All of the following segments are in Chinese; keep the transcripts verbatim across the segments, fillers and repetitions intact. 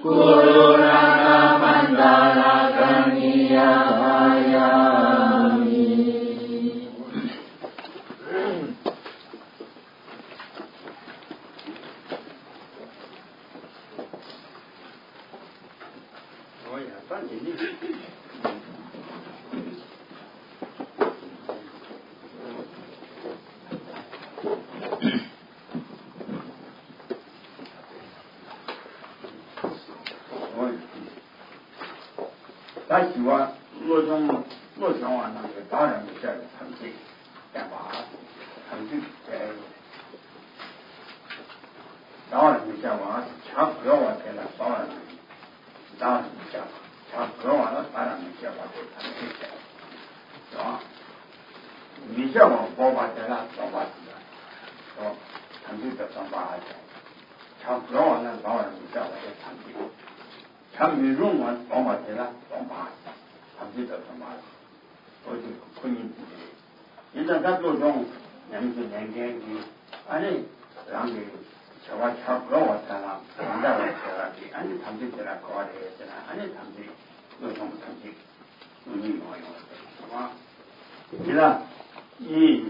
Guru Ranga Mandala Kaniya Hayami. Oh ya, tan ini.他喜欢洛中洛中啊，那个当然没事的，成绩干嘛？成绩在，当然没事嘛，强不要往开了，当然当然没事嘛，强不要往了，当然没事嘛，这成绩在，是吧？没事往包把开了，包把起来，是吧？成绩得上把起来，强不要往了，当然没事嘛，这成绩。强没用完，包把起来，包把。他们得什么？我就困难不的。现在他做种年纪年轻的，安尼让你吃完吃不我才能，现在我吃了的，安尼他们就来搞的，是啦，安尼他们就做种他们就用用用用，是吧？你呢？你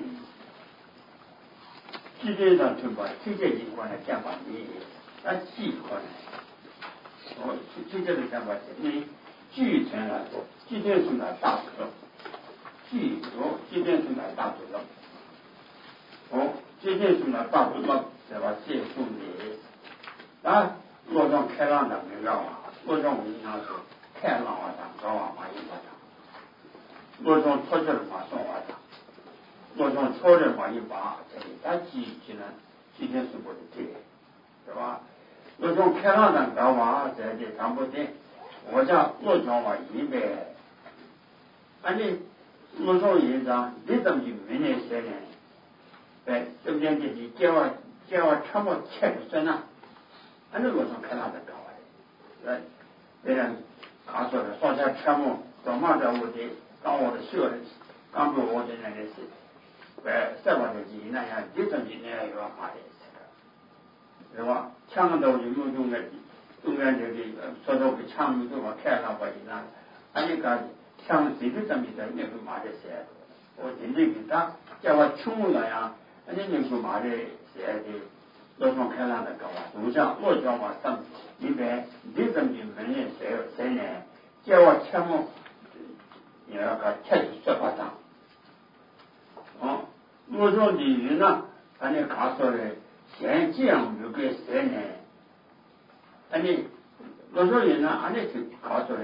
基本上就把这些情况来讲法，你那几可能？我这这个讲法，你继承了。即便是来大主了，即哦，即便是来大主了，哦，即便是来大主了，对吧？接受的，啊，我种开朗的没有啊，我种我经常说开朗啊，当高啊，马一巴掌，我种错着了马送啊掌，我种错着马一巴，这里但记起来，今天是我的对，对吧？我种开朗的高啊，在这当不对，我讲我种我一百。安尼，我说院长，你怎么就没那些呢？哎，这边的你叫我叫我全部切不算呐？安尼我说看他的搞的，哎，别人他说的，说他全部到马在我的，当我的学的，刚过我的那个是，哎，什么的几那样，你怎么那样要花的这个，是吧？抢到就有用的，中间这个说说给抢到就我看到过一那，安尼个。像这个上面的那个马的些，我真正给他叫我穷了呀，那那个马的些的，老上开朗的高啊，就像我叫我上一般，你怎么就没人谁谁呢？叫我钱么？你要个钱十八张，哦，我说李云呢，俺那告诉的，现这样有个谁呢？俺那我说人呢，俺那就告诉的。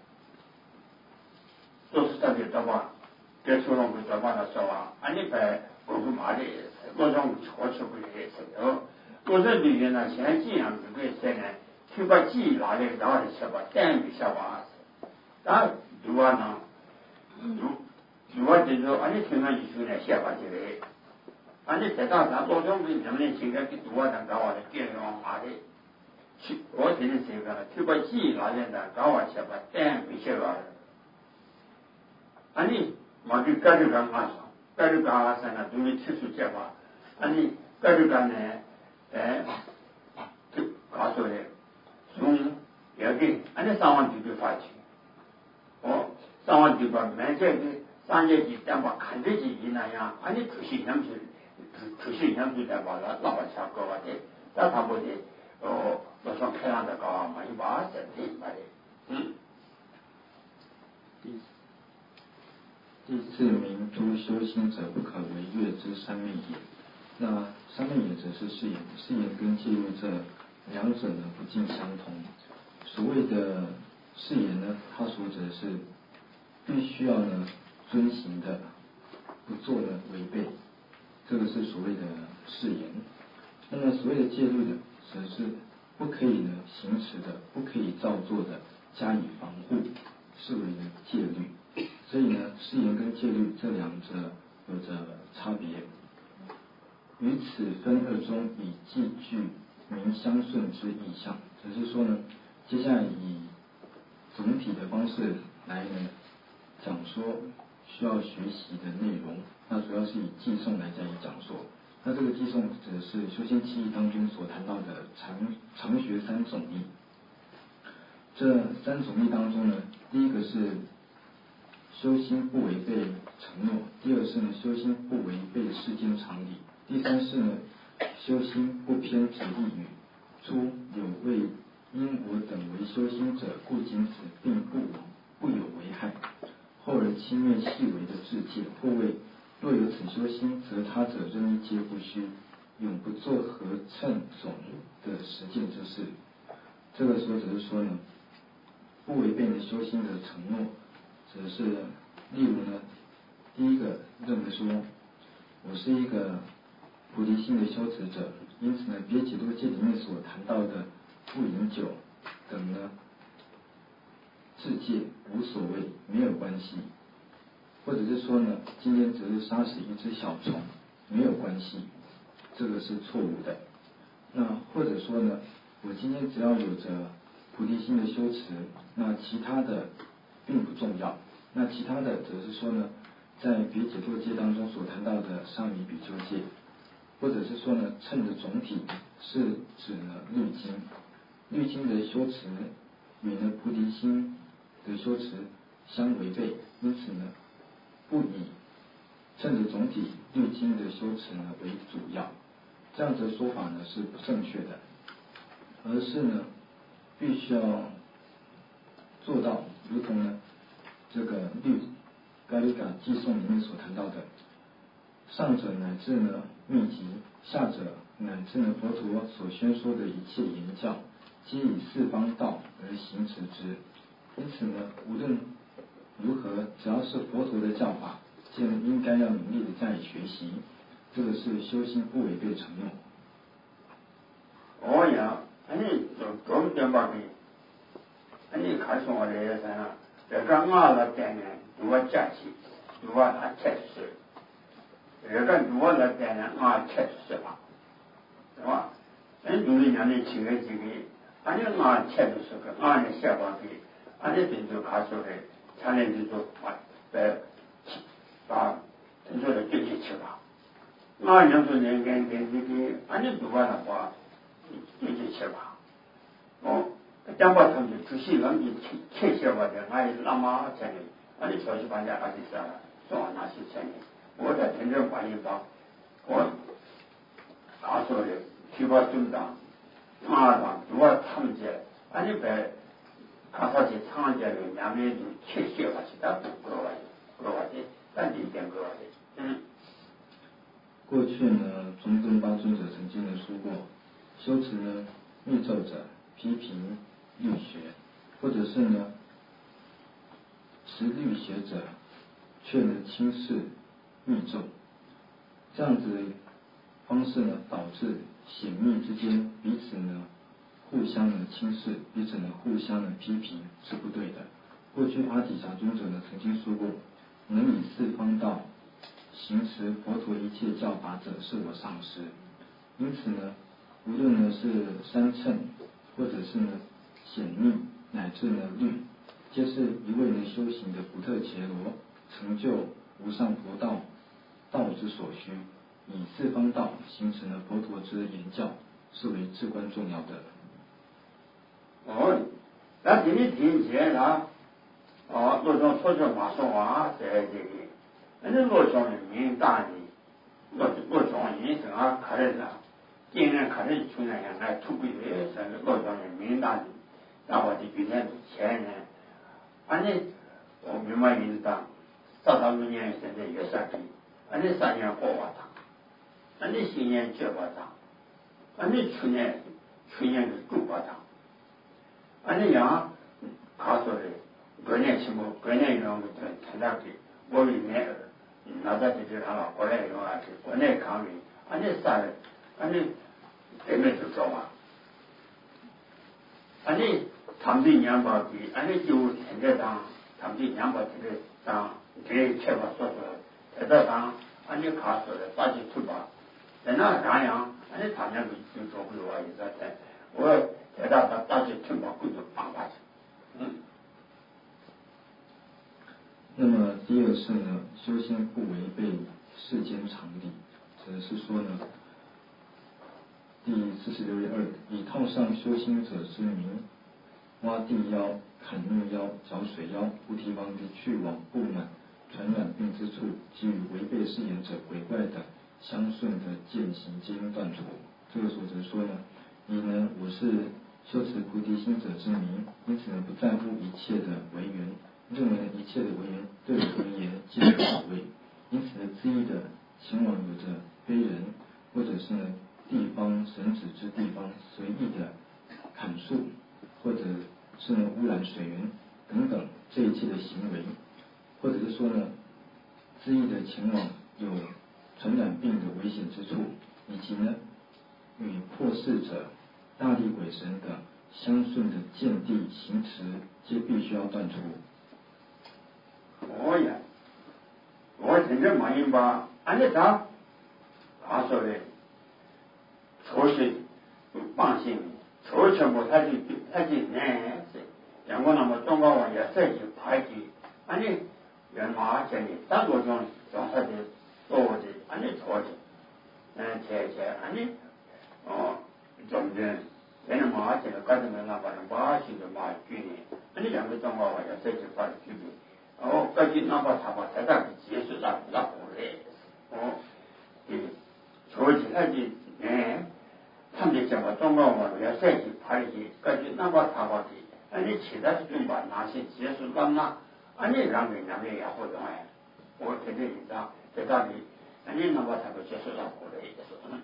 都是特别多吧，给出了个多吧的说话，俺那边我不骂的，我种我吃不的是哦，我说里面呢，现在这样子个些呢，去把鸡拿来拿来吃吧，蛋没吃吧，但如果呢，如如果这种俺那听上去呢，写吧这个，俺那在大山老种的人们现在给多少搞啊的，电话骂的，去我听的这个，去把鸡拿来的搞啊吃吧，蛋没吃吧。安尼，嘛就各种各样上，各种各样上呢，都没提出结果。安尼各种各样呢，哎，就告诉的，从要给，安尼三万就给发去。哦，三万就把买这个商业机单把看得起那样，安尼出去两次，出去两次单把了，老把钱搞完的，那他不的，哦，我想开朗的搞嘛，一把整的嘛的，嗯。 第四名，诸修心者不可为乐之三昧也。那三昧也则是誓言，誓言跟戒律这两者呢不尽相同。所谓的誓言呢，它所指的是必须要呢遵行的，不做呢违背，这个是所谓的誓言。那么所谓的戒律呢，则是不可以呢行持的，不可以照做的，加以防护，视为呢戒律。所以呢，誓言跟戒律这两者有着差别。于此分二中，以记句明相顺之意象，只是说呢，接下来以总体的方式来呢讲说需要学习的内容。那主要是以寄颂来加以讲说。那这个寄颂指的是修仙七义当中所谈到的常常学三种义。 这三种力当中呢，第一个是修心不违背承诺，第二是呢修心不违背世间常理，第三是呢修心不偏执利欲。初有为因我等为修心者，故今此并不不有为害。后而轻蔑细微的智戒，或谓若有此修心，则他者任意皆不虚，永不作合称种的实践之事。这个时候只是说呢，不违背你修心的承诺，只是例如呢，第一个认为说，我是一个菩提心的修持者，因此呢，别解脱戒里面所谈到的不饮酒等呢，智戒无所谓，没有关系。或者是说呢，今天只是杀死一只小虫，没有关系，这个是错误的。那或者说呢，我今天只要有着菩提心的修持，那其他的并不重要。那其他的则是说呢，在别解脱戒当中所谈到的沙弥比丘戒，或者是说呢，称的总体是指呢律经，律经的修持与呢菩提心的修持相违背，因此呢，不以称的总体律经的修持呢为主要，这样子的说法呢是不正确的，而是呢必须要做到如同呢这个律伽利嘎偈颂里面所谈到的，上者乃至呢秘籍，下者乃至呢佛陀所宣说的一切言教，皆以四方道而行持之。因此呢，无论如何，只要是佛陀的教法，就应该要努力的加以学习。这个是修心不违背承诺。 哦呀，你就中间吧你，你看从我这些人啊，这个俺那边呢，如果假期，如果他确实，这个如果那边呢，俺确实吧，是吧？人就是讲的几个几个，俺就俺确实是个，俺的想法的，俺的真就看出来，才能就说把把把真说的对起去吧。俺娘说人跟跟这个，俺就读完的话，对起去吧。哦，讲把他们出去，俺就切切吧的，俺拉马钱的，俺就出去把人家俺就啥了，送俺拿去钱的。我在天天管一帮，我他说的提拔中长，马上如果他们家，俺就在看他去长街里两边就切切吧去，但不够了，够了的，但一点够了的，嗯。 过去呢，中根巴尊者曾经呢说过，修持呢密咒者批评律学，或者是呢持律学者却呢轻视密咒，这样子的方式呢，导致显密之间彼此呢互相呢轻视，彼此呢互相呢批评，是不对的。过去阿底峡尊者呢曾经说过，能以四方道行持佛陀一切教法者，是我上师。因此呢，无论呢是三乘，或者是呢显密，乃至呢律，皆是一位呢修行的不特伽罗，成就无上佛道道之所需。以四方道行持呢佛陀之言教，是为至关重要的。 哦，那今天听见了，哦，那种说着话说话在这里。那罗庄人民大的，罗罗庄人是俺看的了，今年看的去年来土鬼的，是罗庄人民大的，然后就今年前年，俺这我明白意思的，到他们年现在也算比，俺这三年活瓦大，俺这新年结瓦大，俺这去年去年是猪瓦大，俺这样他说的，过年什么过年用的参加的，我里面。那在这地方了，国内用啊，国内抗议，俺这啥的，俺这根本就做嘛。俺这他们的年报的，俺这就现在当他们的年报这个当给确保说说，在这当俺这卡说的打起出吧，在那啥样，俺这他们就就做不了啊，意思在，我在那打打起出吧，工作放下去，嗯。 那么第二是呢，修心不违背世间常理，只是说呢，第四十六页二，以套上修心者之名。那挖地妖、砍木妖、找水妖，无提防地去往布满传染病之处，给予违背誓言者鬼怪的相顺的渐行皆应断除。这个作者说呢，你呢，我是修持菩提心者之名，因此呢，不在乎一切的为缘，认为呢一切的为缘对我而言皆是所谓，因此呢，恣意的前往有着非人或者是呢地方神旨之地方随意的砍树，或者是呢污染水源等等这一切的行为，或者是说呢恣意的前往有传染病的危险之处，以及呢与破事者、大力鬼神等相顺的见地行持，皆必须要断除。 哦呀，我听着马英吧，俺这他他说的，抽水放心，抽全部他就他就难是，像我那么中国话也这就排挤，俺这原马这里大多种种他的多的，俺这抽的，嗯，切切，俺这哦，中间。现在马这个搞什么那把人把新的马举呢？那你两个中国话要这就把举的，哦，搞起那把他把他那个结束那那过来，哦，对，所以他就哎，他们讲嘛，中国话要这就拍的，搞起那把他把的，那你其他的中把那些结束那那，那你让人家们也活动哎，我天天你讲在那里，那你那把他把结束那过来就是嗯。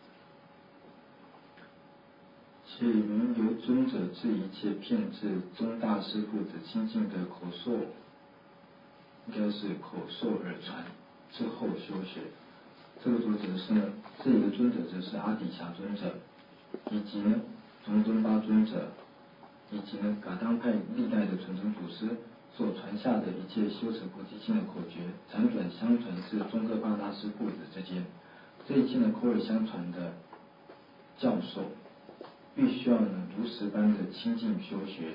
且云由尊者治一切骗至宗大师父子亲近的口授，应该是口授耳传之后修学。这个作者是呢，这里的尊者则是阿底峡尊者，以及呢宗敦巴尊者，以及呢噶当派历代的传承祖师所传下的一切修持菩提心的口诀，辗转相传至宗喀巴大师父子之间。这一切呢口耳相传的教授，必须要呢如实般的亲近修学。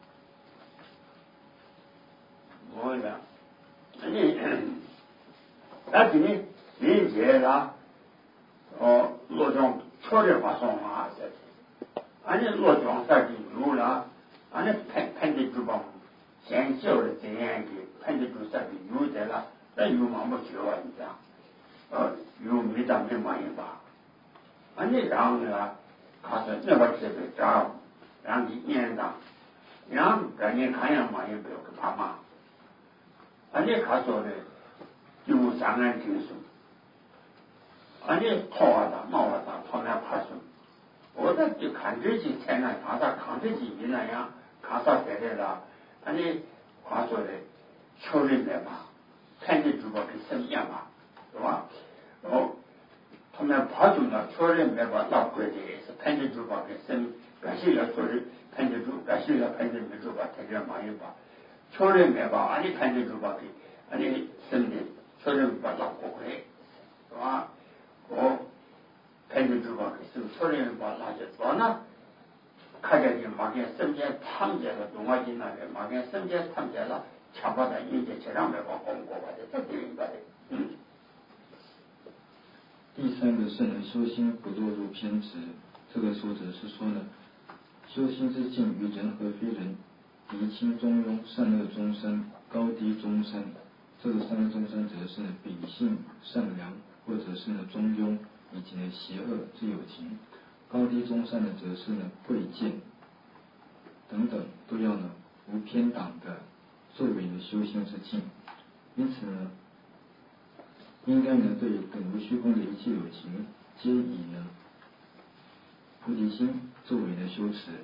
我讲，你，那今天理解了，哦，罗中确认发送啊，这，俺这罗中在的有了，俺这判判的主帮，先教的这样的判的主在的有的了，那有嘛没学啊？你讲，呃，有没当没嘛人吧？俺这让呢。他说那个是个招，让你念的，让赶紧看样嘛也不要给他骂。俺这他说的有三安听书，俺这跑啊的冒啊的跑那爬书，我这就看这些才能看他看这些那样看他在这了，俺这他说的确认的嘛，看这主播跟什么样嘛，是吧？哦。他们爬中了确认没把老鬼的是判决主把给生感谢了确认判决主感谢了判决没主把他这马一把确认没把俺的判决主把给俺的生的确认把老鬼回是吧？我判决主把给生确认把那就做呢，看见你马跟生间tham gia了东华经那边马跟生间tham gia了，强把他印在车上没把公过吧的，这对应该的，嗯。 第三个是呢，修心不落入偏执。这个说者是说呢，修心之境与人和非人，离轻中庸，善恶中生，高低中生。这个善恶中生指的是呢，秉性善良，或者是呢中庸，以及呢邪恶之有情。高低中善呢，则是呢贵贱等等，都要呢无偏党的作为呢修心之境。因此呢，应该呢对本无虚空的一切有情，皆以呢菩提心作为呢修持。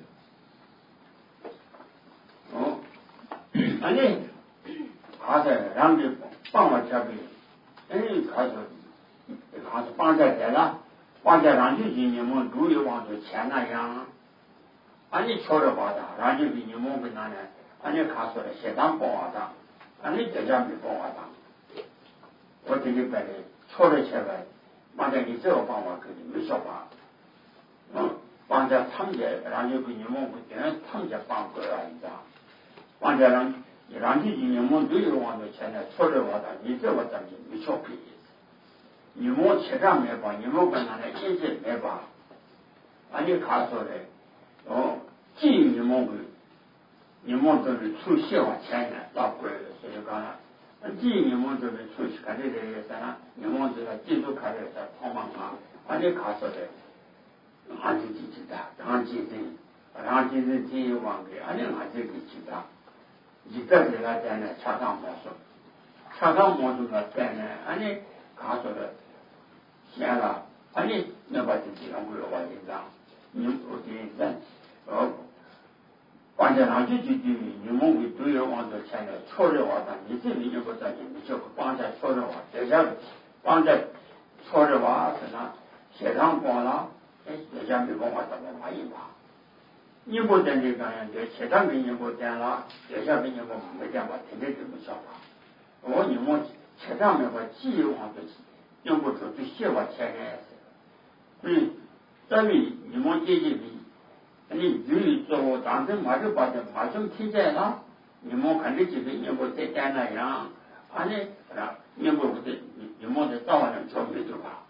哦，安尼，他在让你帮我这边，哎，他说，他是帮在这了，帮在让你你们都有往着钱那样，安尼瞧着把他，让你你们跟那呢，安尼他说的适当帮我他，安尼这样没帮我他。我这里边的错了起来，放在你这个帮我给你没说法，嗯，放在他们家让你给你们不定，他们家帮过来一样，放在让让你你们都有往的钱呢，错了我的，你这个东西没说给意思，你们吃上没帮，你们跟他的一直没帮，俺你看说的，哦，既你们给你们都是出血往前年老贵了，所以讲了，那第一你们都是出去看这个也是啦，你们知道记住看这个跑忙啊，而且卡说的，俺就记记的，俺记得，俺记得第一忘记，俺就俺就记记得，记得这个在那查账模式，查账模式呢在那，俺就卡说的，现了，俺就那把自己两个月往紧张，你我的人，哦。关键上就就就你们为都有往这前的错的话，你这里就不在你就帮着错的话，这下帮着错的话，可能协商光了，哎，这下没办法怎么玩一把？你不在这个样子，协商给你不点了，这下给你不没点吧，天天就不晓得。我你们协商没把记忆往这用不着就写我前面，所以证明你们这些比。你由于做当时马上把这马上提在了，你们肯定就是你们在干那样，啊你啊你们不是你你们在早晚上做没做吧？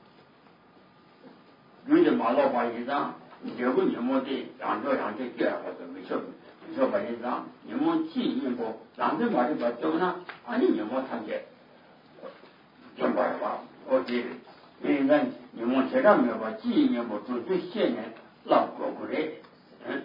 有的马老板一张，结果你们的两着两着第二个都没做，没做把一张，你们记你们当时马上把做呢，啊你你们看见，做不吧？我觉得，因为你们这上面把记你们做这些年老过过来。嗯，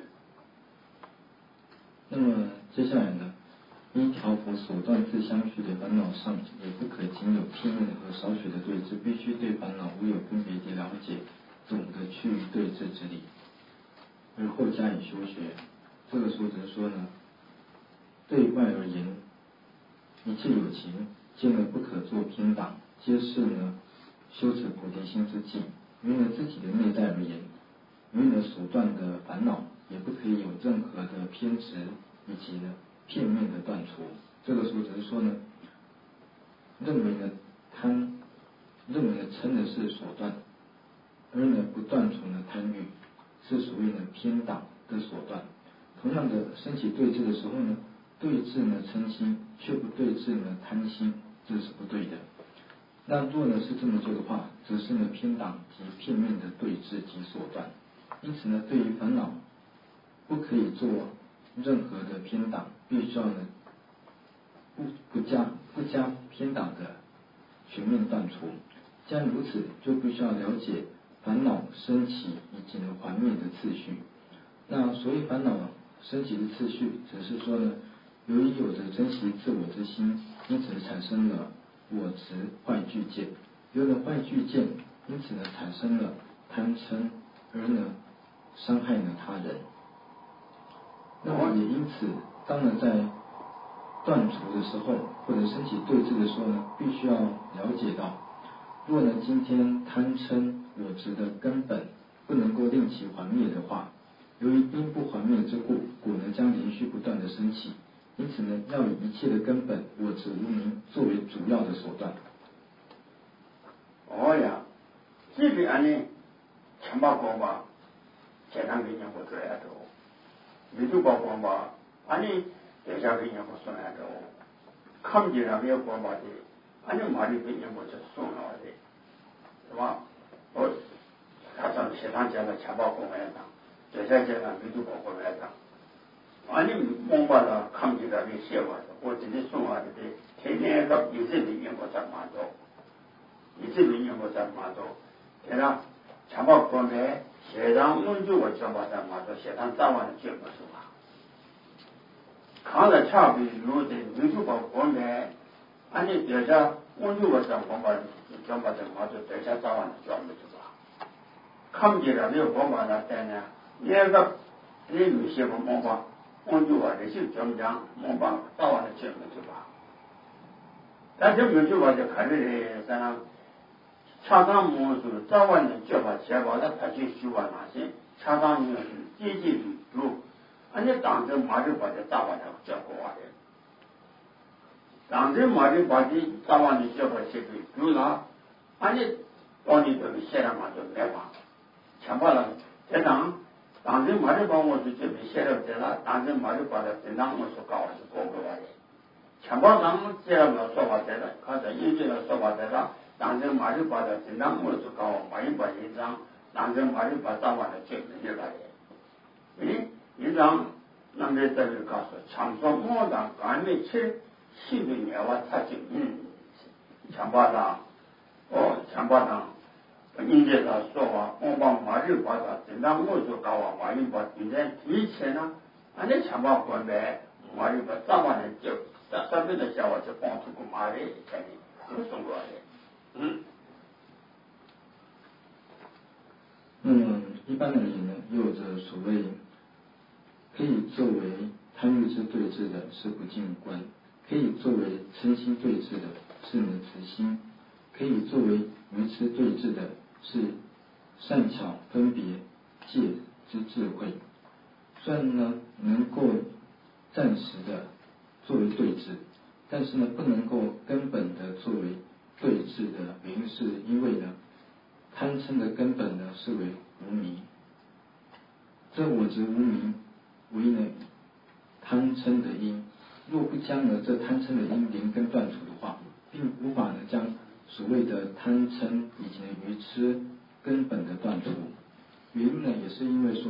那么接下来呢，依条佛所断自相续的烦恼上，也不可仅有片面和少许的对治，必须对烦恼无有分别地了解总的趋于对治之理，而后加以修学。这个说则说呢，对外而言，一切有情见了不可作偏党，皆是呢修持菩提心之境。于呢自己的内在而言，于呢所断的烦恼也不可以有任何的偏执以及呢片面的断除。这个说只是说呢，认为呢贪，认为呢嗔的是所断，而呢不断除呢贪欲，是属于呢偏党的所断。同样的，升起对治的时候呢，对治呢嗔心，却不对治呢贪心，这是不对的。那若呢是这么做的话，则是呢偏党及片面的对治及所断。因此呢，对于烦恼不可以做任何的偏党，必须要呢不不加不加偏党的全面断除。既然如此，就必须要了解烦恼升起以及呢还灭的次序。那所谓烦恼升起的次序，只是说呢，由于有着珍惜自我之心，因此产生了我执坏聚见，有了坏聚见，因此呢产生了贪嗔，而呢伤害了他人。那么也因此，当然在断除的时候，或者升起对治的时候呢，必须要了解到，若呢今天贪嗔我执的根本不能够令其还灭的话，由于因不还灭之故，果呢将连续不断的升起。因此呢，要以一切的根本我执无明作为主要的手段。 哦呀，这个案例全把光吧，简单给你不这样走，你就把光吧，案例等下给你不算来走，看见了没有光吧的，案例马里给你不是算了的，是吧？我他上写上讲的全把光来讲，这下讲了没就把光来讲。俺们蒙巴了，看见了没写完的，我今天送完的，天天个有这里面我在马走，有这里面我在马走，对啦，全把光来，写上温度我全把在马走，写上早晚的节目是吧？看了差别有的，温度把光来，俺们这下温度我在光把全把在马走，这下早晚的节目是吧？看见了没有光把那在呢？那个你有些不蒙巴。我就话这些讲讲，我把早晚的节目就吧。但这没就话就看着的啥，常常模式早晚的节吧，节吧，他他去修完那些，常常模式积极的做，而且当时马上把这早晚的节过完的，当时马上把这早晚的节吧写对做了，而且当你这个写了嘛就没法，全把了这样。当时马上把我是这边写了这了，当时马上把它正当我说搞是过过来的，全部当写了没说话在了，看着有些人说话在了，当时马上把它正当我说搞，马上把一张，当时马上把早晚的节目写来的，因为一张 남자들을 가서 참소모다 간매체 시드냐와 타진 참바다 어 참바다 인제다 소와 오바 말을 받아 된다고 저 가와 많이 받는데 이체나 안에 참바 건데 말이 받다만은 저 따뜻하게 자와 저 봉투고 말이 되니 무슨 거야 음 嗯，一般而言呢，又有着所谓可以作为贪欲之对治的是不净观，可以作为嗔心对治的是呢慈心，可以作为愚痴对治的是善巧分别界之智慧。虽然呢能够暂时的作为对治，但是呢不能够根本的作为对治的原因是因为呢贪嗔的根本呢是为无明，这我执无明为呢贪嗔的因，若不将呢这贪嗔的因连根断除的话，并无法呢将所谓的贪嗔以及呢愚痴根本的断除。原因呢也是因为说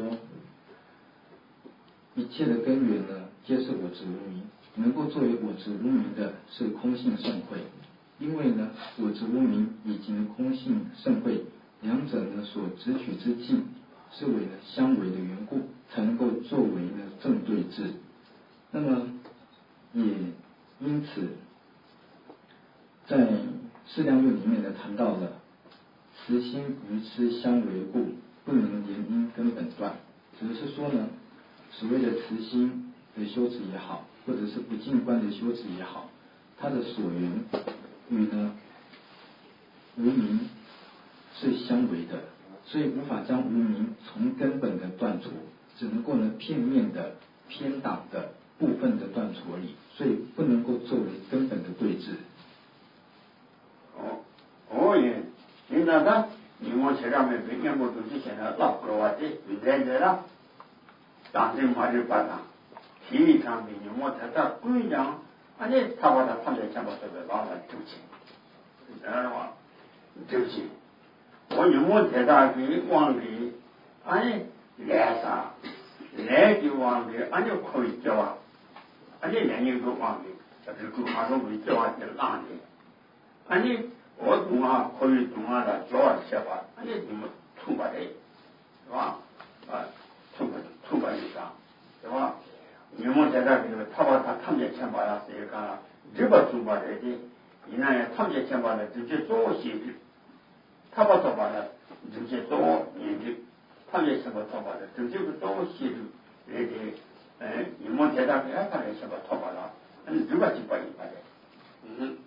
一切的根源呢皆是我执无明，能够作为我执无明的是空性圣慧，因为呢我执无明以及呢空性圣慧两者呢所执取之境是为呢相违的缘故，才能够作为呢正对治。那么也因此在释量论里面呢谈到了慈心愚痴相违故，不能连因根本断，只是说呢所谓的慈心的修持也好，或者是不净观的修持也好，它的所缘与呢无明是相违的，所以无法将无明从根本的断除，只能够呢片面的偏挡的部分的断除而已，所以不能够作为根本的对治。 哦，哦耶，你那个你们这上面每天我都是现在老哥话的，你在这啦，当时马日巴达，体育上面你们他他贵阳，啊你他把他他们全部都给老了丢钱，知道吗？丢钱。我有没在那里往里，俺来啥？来就往里，俺就可以叫啊，俺就人人都往里，就是够俺都会叫啊，就让里。俺就我懂啊，可以懂啊的，叫啊些吧，俺就怎么出把的，是吧？啊，出把出把一张，是吧？有没在那里？他把他他们家钱包呀，谁干？这个出把的的，你那他们家钱包的直接做些的。他把头发呢，直接多研究，他也什么头发的，直接不多细致，那个，哎，你们在那边他也什么头发了，嗯，这个就不一般的，嗯。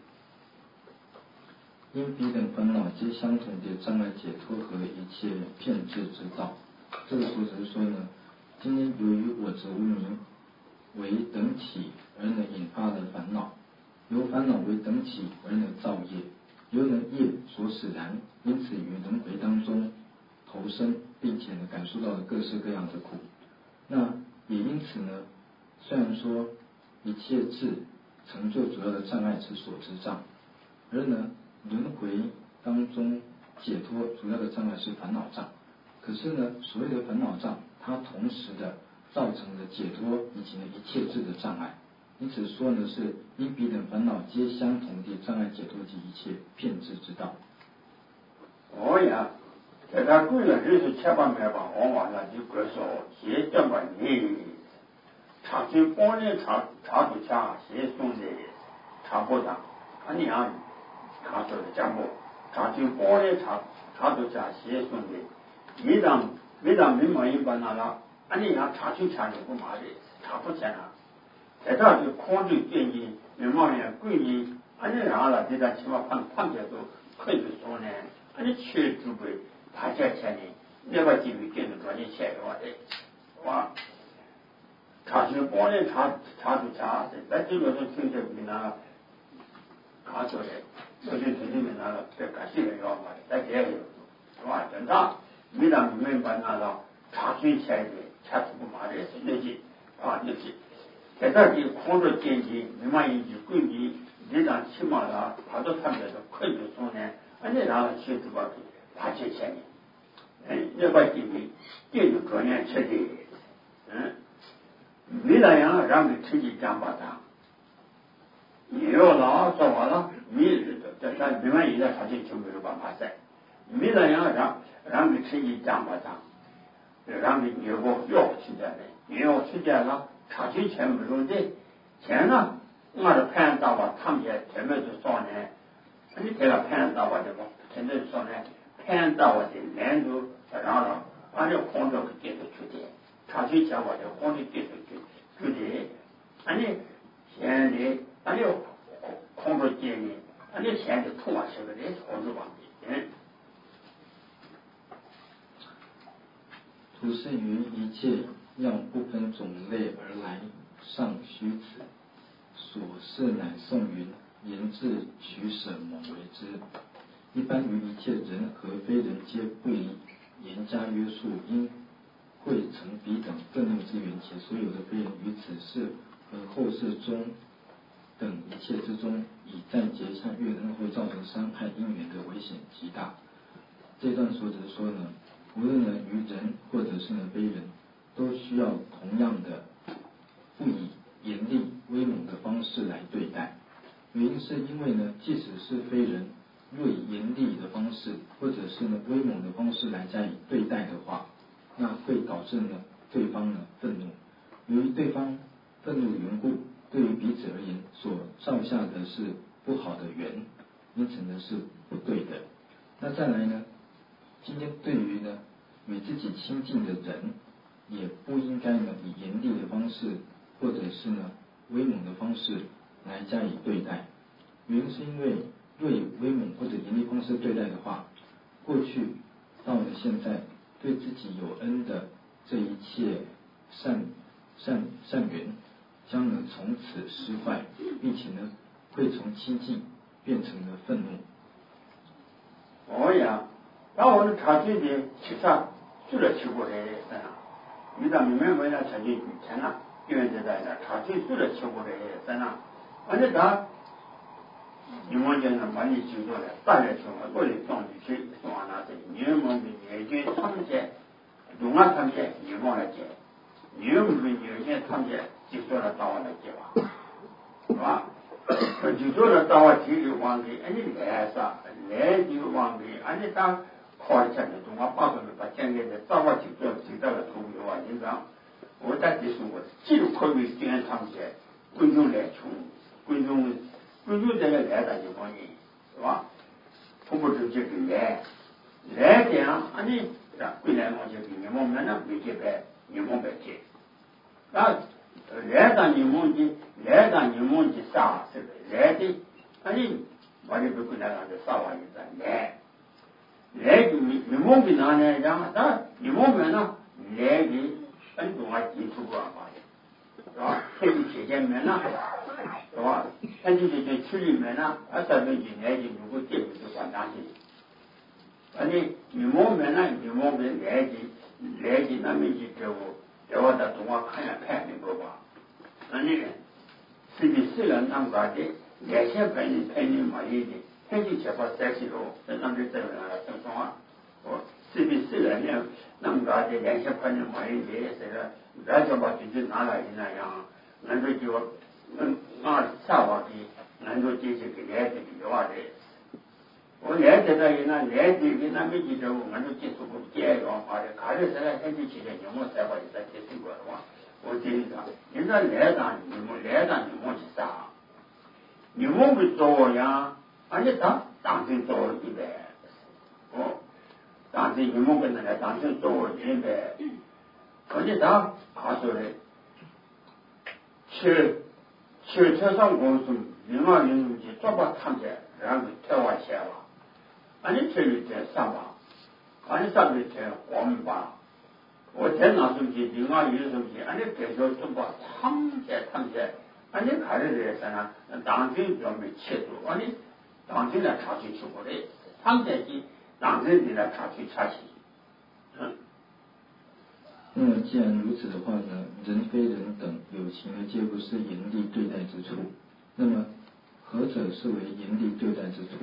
因彼等烦恼皆相同的障碍解脱和一切骗智之道。这个说只是说呢，今天由于我执无明为等起而呢引发的烦恼，由烦恼为等起而呢造业。由呢业所使然，因此于轮回当中投生，并且呢感受到了各式各样的苦。那也因此呢，虽然说一切智成就主要的障碍是所知障，而呢轮回当中解脱主要的障碍是烦恼障，可是呢所谓的烦恼障，它同时的造成了解脱以及呢一切智的障碍。因此说呢，是因彼等烦恼皆相同的障碍解脱及一切骗智之道。 哦呀，在他贵了就是千万百万，往往呢就个说，写这么你，长期半年长长不长，写送的长不长，啊你啊，他说的讲过，长期半年长长不长，写送的，每当每当没满一般那了，啊你啊长期长就不麻的，长不长啊。在这就控制经济，民贸业、贵业，俺这样了，这点起码判判决都可以说呢，俺这缺储备，他这钱呢，那个机会挣得多，你钱的话的，哇，长期半年长长出长，在这个是听着比那个，他说的，有些听着比那个这个新闻要嘛，在这有，是吧？真的，没当明白那个长期钱的，钱不嘛的是那些，啊那些。在这里控制经济，民贸业、贵业，这张起码了，他都看得到可以说呢，而且然后去这个他去钱的，嗯，那个经济，这就专业吃的，嗯， 没那样让你自己讲把它，你要老说完了，没日的，这这另外一个他就就没有办法噻，没那样让让你自己讲把它，让你如果要去的呢，你要去的了，他去钱不用的，钱呢，我的盘到吧，他们也前面就说呢，你给了盘到吧的吧，前面说呢，盘到我的难度，然后把这空着给给出去的。他去讲我的皇帝对对对对的，俺的现在俺的空着建议，俺的现在通话是个的皇帝王的。 土是于一切样不分种类而来，尚虚此。所事乃宋云：言志取舍，猛为之。一般于一切人和非人，皆不以严加约束，因会成彼等愤怒之源，且所有的非人于此事和后世中等一切之中，以在结下越能会造成伤害因缘的危险极大。这段说则说呢，无论呢于人或者是呢非人，都需要同样的不以严厉威猛的方式来对待。原因是因为呢，即使是非人，若以严厉的方式或者是呢威猛的方式来加以对待的话，那会导致呢对方呢愤怒。由于对方愤怒的缘故，对于彼此而言所造下的是不好的缘，因此呢是不对的。那再来呢，今天对于呢与自己亲近的人，也不应该呢以严厉的方式或者是呢威猛的方式来加以对待。原因是因为若以威猛或者严厉方式对待的话，过去到了现在对自己有恩的这一切善善善缘，将呢从此失坏，并且呢会从亲近变成了愤怒。 哦呀，那我们查这的其实做了吃过来的，遇到明明为了查这以前呢，因为这在那查这做了吃过来的，在那，而且他你们讲呢，把你记住了，大概什么过来装进去，装那这，你们的眼睛他们些，用啊他们些，你们来接，你们的眼睛他们些，就说了到我来接吧，是吧？就说了到我提就忘记，哎你来啥？来就忘记，而且他考虑起来，我把他们把讲解的早晚就做就到了头有啊，你讲，我在提出我记录可以宣传些，观众来穷，观众观众这个来的就方面，是吧？通过这些个来来讲，而且归来我就给你们们那没结白，你们白结，那来的你们的来的你们的啥是来的，而且。我就不跟那个啥玩意儿来，来就你你们给哪呢？讲，但你们们呢来的很多啊基础办法的，是吧？特别贴见面呢，是吧？很多这些区里面呢，啊这边就来的如果这个就管当心，而且你们们呢，你们们来的来的那么一个我，在我的东啊看一看明白吧？那那个是比是人那么高的。两千块钱赔你没有的，赔你七八三十多，在那边这个人正常啊。我这边虽然呢，那么高的两千块钱没有的，这个那就把自己拿来那样，能够就嗯啊下滑的，能够这些给来的的话的，我来的那呢，来的给那没记住，我们都接触过第二个话的，看着这个很久期间，你们才把它接触过的话，我建议他，现在来当你们来当你们去啥？你们不做呀，而且他当成做一百，哦，当成你们跟那个当成做一百，而且他他说的，去去车上公司，另外人东西做把看见，然后退完钱了，而且退了钱上吧，而且上了钱我们吧，我再拿东西，另外有东西，而且给说做把躺下躺下。俺你看这个啥呢？当真表面切住，俺你当真来查去出过来，他们在去当真的来查去查去，嗯。 那么既然如此的话呢，人非人等有情的皆不是严厉对待之处。那么何者是为严厉对待之处呢？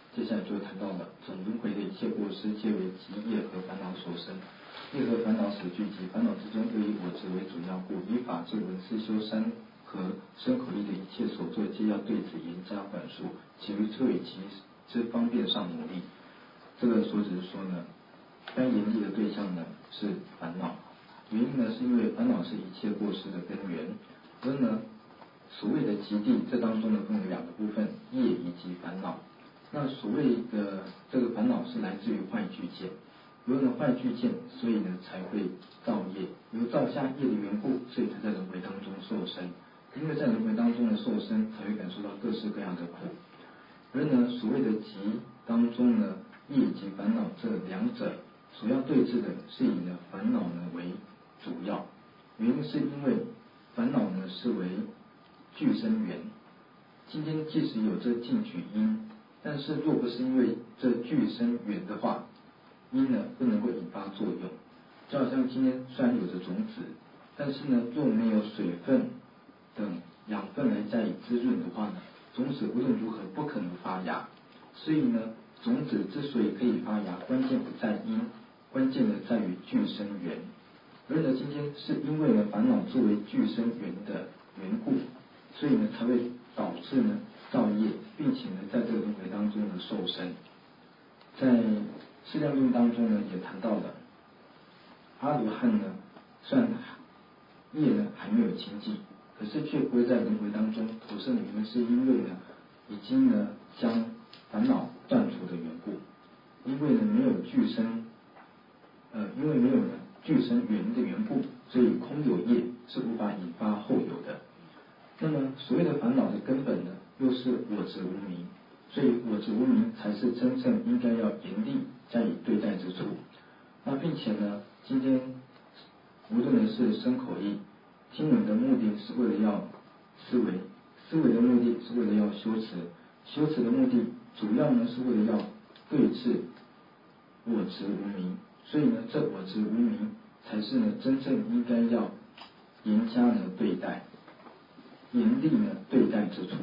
接下来就谈到了总轮回的一切过失，皆为集业和烦恼所生。业和烦恼所聚集，烦恼之中又以我执为主要故，以法治文思修三和身口意的一切所作，皆要对此严加管束，其于处理其之方便上努力。这个所指是说呢，该严厉的对象呢是烦恼，原因呢是因为烦恼是一切过失的根源，而呢所谓的极地，这当中呢分为两个部分，业以及烦恼。那所谓的这个烦恼是来自于坏聚见，由呢坏聚见，所以呢才会造业，由造下业的缘故，所以才在轮回当中受生。因为在轮回当中的受生，才会感受到各式各样的苦。而呢所谓的集当中呢，业以及烦恼这两者所要对治的是以呢烦恼呢为主要，原因是因为烦恼呢是为具生缘。今天即使有这进取因，但是若不是因为这具生缘的话，因呢不能够引发作用。就好像今天虽然有着种子，但是呢若没有水分等养分来加以滋润的话呢，种子无论如何不可能发芽。所以呢种子之所以可以发芽，关键不在因，关键呢在于具生缘。而呢今天是因为呢烦恼作为具生缘的缘故，所以呢才会导致呢造业，并且呢在这个轮回当中呢受生。在释量论当中呢也谈到了阿罗汉呢虽然业呢还没有清净，可是却不会在轮回当中投生的原因，是因为呢已经呢将烦恼断除的缘故。因为呢没有具生呃因为没有呢具生缘的缘故，所以空有业是无法引发后有的。那么所谓的烦恼的根本呢，又是我执无明，所以我执无明才是真正应该要严厉加以对待之处。那并且呢，今天无论的是身口意，听闻的目的是为了要思维，思维的目的是为了要修持，修持的目的主要呢是为了要对治我执无明。所以呢，这我执无明才是呢真正应该要严加呢对待。严厉呢对待之处。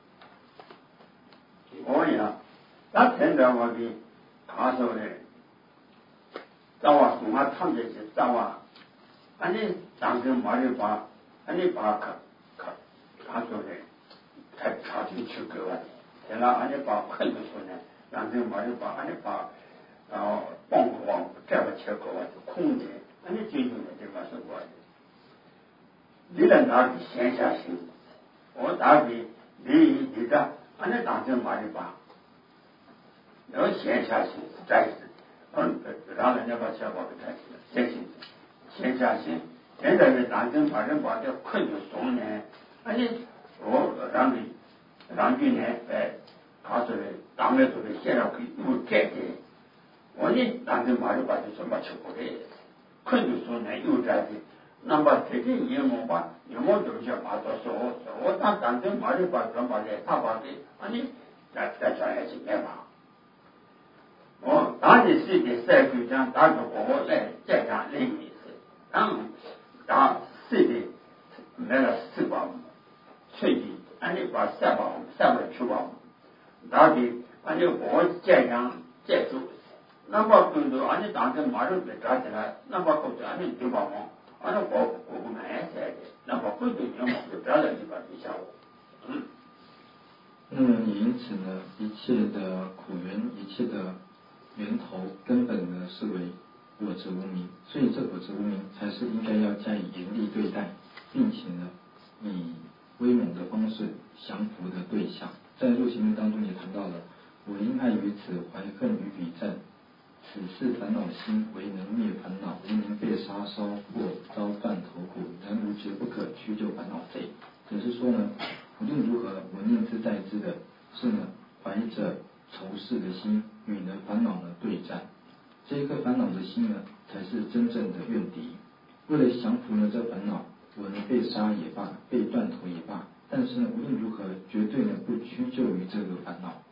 我呀，那听到我的他说的，找我送我唱这些找我，俺你当时没得把，俺你把他他他说的，才查进去给我的，现在俺你把困住说呢，当时没得把，俺你把然后帮我这个切给我的空的，俺你进去的地方是我的，你能拿个闲下心。我打比你你的，俺那当成马里巴，要闲下心在是，嗯，让人家把小宝给开起来，闲心，闲下心。现在是当成马里巴的困住松呢，而且我让你让你呢，哎，他说的当面说的现在可以有改的，我呢当成马里巴就什么吃不的，困住松呢有改的。那么这些业务吧，业务就是把它说说，我当当真把这把这把这他把这，啊你在在上来去干嘛？我当你是的社会上，当时我来再讲另一次，当当是的那个四宝吹的，啊你把三宝三宝去宝，到底啊你我再讲再做，那么更多啊你当真马上被抓起来，那么够啊你就把我。按照我我不买起来的，那么贵州人就不要在地方去下我。嗯。 那么也因此呢，一切的苦源，一切的源头根本呢是为我执无明，所以这我执无明才是应该要加以严厉对待，并且呢以威猛的方式降服的对象。在入行论当中也谈到了，我因爱于此，怀恨于彼战。此事烦恼心，唯能灭烦恼，无能被杀烧或遭断头骨，人无绝不可驱救烦恼贼。只是说呢，无论如何，我念之在之的是呢，怀着仇视的心与呢烦恼呢对战。这一颗烦恼的心呢，才是真正的怨敌。为了降服呢这烦恼，我能被杀也罢，被断头也罢，但是呢，无论如何，绝对呢不屈就于这个烦恼。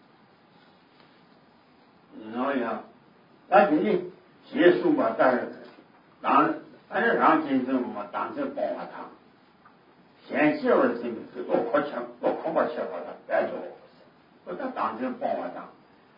那样。那今天结束嘛，但是当反正让今天嘛，当时帮我他，先写我这个是我靠钱，我靠把钱把他白做，我他当时帮我他，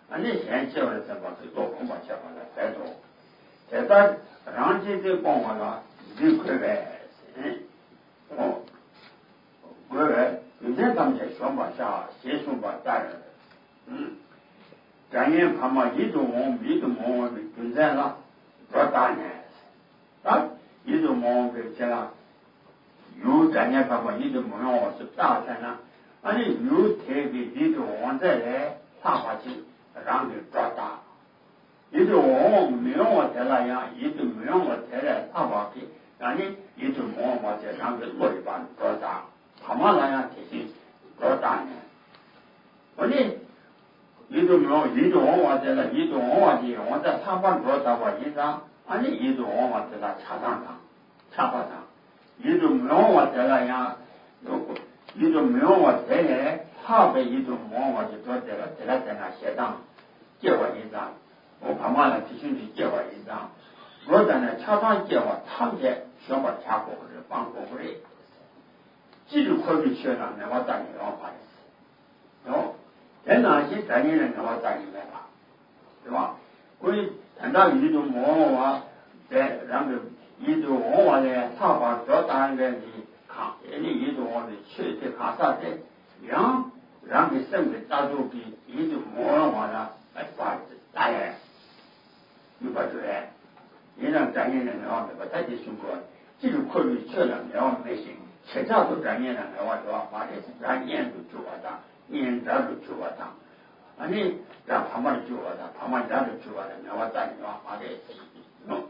啊，你现在了怎么是做恐怕结婚了再多，再到让这这帮我了，就快来，嗯，我我来有些他们在说吧下，写书吧大人，嗯，咱也怕嘛，一种我一种我就在了，多大年，啊，一种我给这了。有咱也看过，一种模样我是大山了，而且有特别一种我再来画画去，让你抓大，一种我没有我在那样，一种没有我在来画画去，让你一种我我在让你落一把抓大，他们那样提醒抓大呢，我呢一种没有一种我在那，一种我的我在插班抓大我一张，而且一种我在那插上上，插巴上。一种没有我在那样，一种没有我在来，他被一种没我就做这个，在那在那写上，借我一张，我怕妈了，弟兄弟借我一张，我在那常常借我，他们在学我查过或者帮过或者，记住可以学上，那我找你老话的事，哦，在那些找你人，那我找你来吧，对吧？我看到一种没我在让个。一种我我的他把做单个的看，你一种我的去的看啥的，让让给生的大多比一种我我的来把大人，有把这来，你让专业人来往那个大的中国，这种考虑确了来往没行，其他都专业人来往的话，把这是专业都做我的，年长都做我的，啊你让他们做我的，他们家都做我的，来往专业往把这弄。